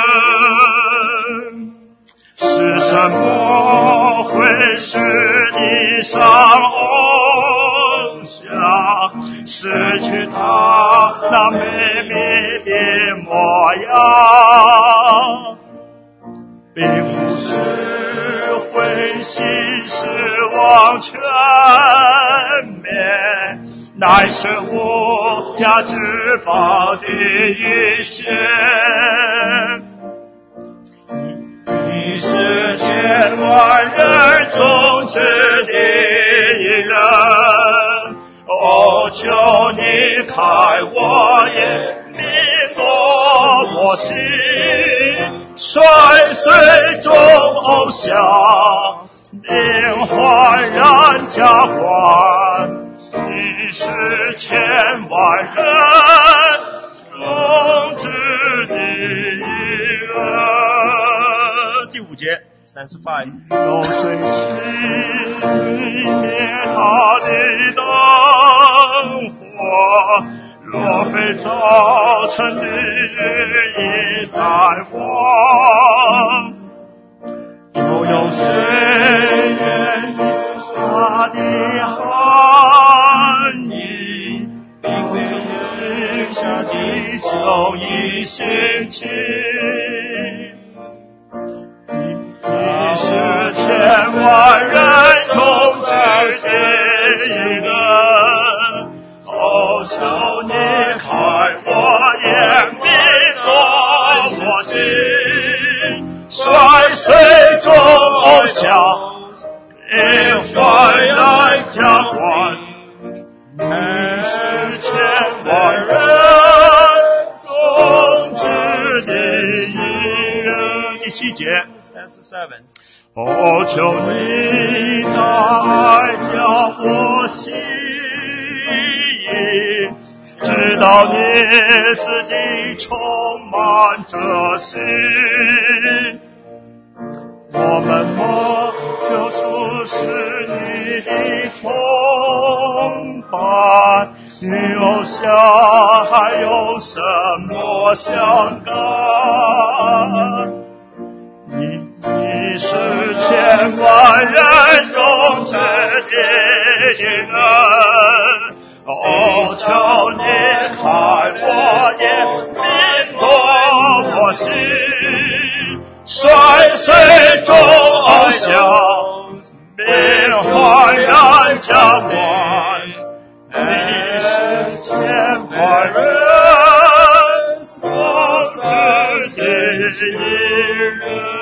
A: 是什么会使地上偶像失去他那美丽的模样？并不是灰心失望全面，
C: 乃是无价之宝的一线。你是千万人中之第一人，哦，求你开我眼，明夺我心，摔碎众偶像，令焕然加冠。你是千万人中之第一人。第5节。
B: Stanza 5.
C: 有谁熄灭他的灯火？若非早晨的日已在望，又有谁愿意他的寒意，并非饮下弟兄一心情？你是千万人中之第一人，哦，求你开我眼，明夺我心，摔碎众偶像，并传来加冠。你是千万人中之第一人。第7节。
B: Stanza 7.
C: 哦，求你带教我心意，直到你自己充满着心。我们么救赎是你的同伴，与偶像还有什么相干？你是千万人中之第一人，哦，求你开我眼，明夺我心，摔碎众偶像，并焕然加冠。你是千万人中之第一人。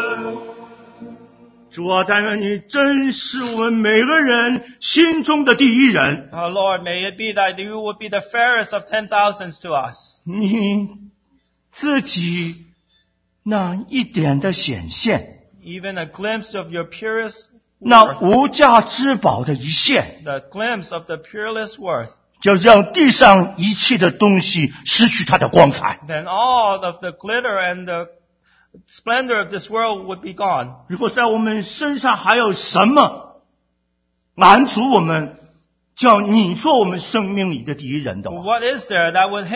C: 主啊，但愿你真是我们每个人心中的第一人。
B: Oh Lord, may it be that you would be the fairest of 10,000s to us.
C: 你自己那一点的显现，
B: Even a glimpse of your purest
C: 那
B: worth,
C: 无价之宝的一现，
B: the glimpse of the purest worth,
C: 就让地上一切的东西失去它的光彩。
B: then all of the glitter and the splendor of this world would be gone.
C: 如果在我们身上还有什么拦阻我们，叫你做我们生命里的第一人的话，
B: What is there that would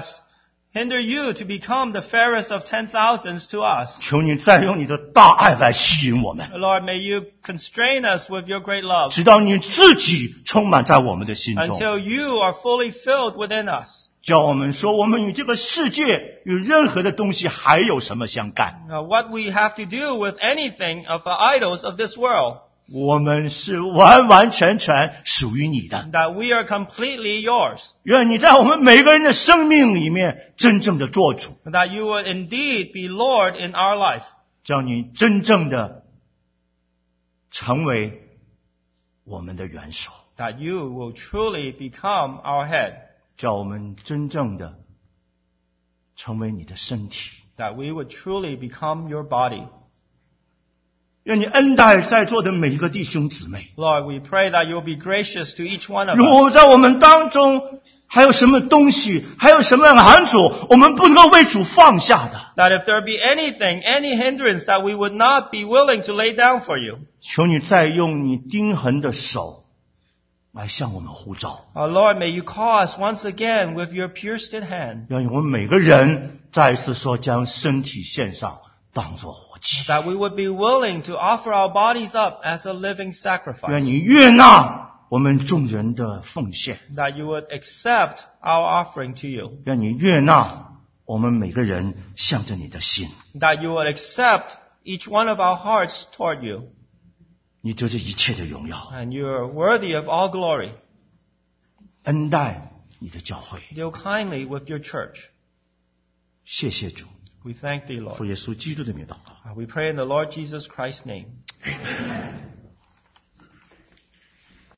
B: hinder you to become the fairest of 10,000s to us?
C: 求你再用你的大爱来吸引我们，
B: Lord, may you constrain us with your great love
C: 直到你自己充满在我们的心中，
B: until you are fully filled within us.
C: 叫我们说我们与这个世界与任何的东西还有什么相干？
B: Now, what we have to do with anything of the idols of this world,
C: 我们是完完全全属于你的。
B: that we are completely yours,
C: 愿你在我们每个人的生命里面真正的做主，
B: that you would indeed be Lord in our life,
C: 叫你真正的成为我们的元首，
B: that you will truly become our head,
C: 叫我们真正的成为你的身体。
B: that we would truly become your body.
C: 愿你恩待在座的每一个弟兄姊妹。
B: Lord, we pray that you will be gracious to each one of
C: 如
B: us.
C: 果在我们当中还有什么东西，还有什么拦阻，我们不能够为主放下的，
B: That if there be anything, any hindrance that we would not be willing to lay down for you.
C: 求你再用你钉痕的手来向我们呼召，
B: Our Lord, may you call us once again with your pierced hand,
C: 让我们每个人再一次说将身体献上，当作活祭。
B: that we would be willing to offer our bodies up as a living
C: 愿
B: sacrifice,
C: 你悦纳我们众人的奉献，
B: that you would accept our offering to you,
C: 愿你悦纳我们每个人向着你的心，
B: that you would accept each one of our hearts toward you,
C: 你得这一切的荣耀。
B: and you are worthy of all glory.
A: 恩待你的教会。
B: Deal kindly with your church.
A: 谢谢主，
B: We thank thee,
A: 奉
B: Lord.
A: 耶稣基督的名祷告。
B: We pray in the Lord Jesus Christ's name.
A: Amen.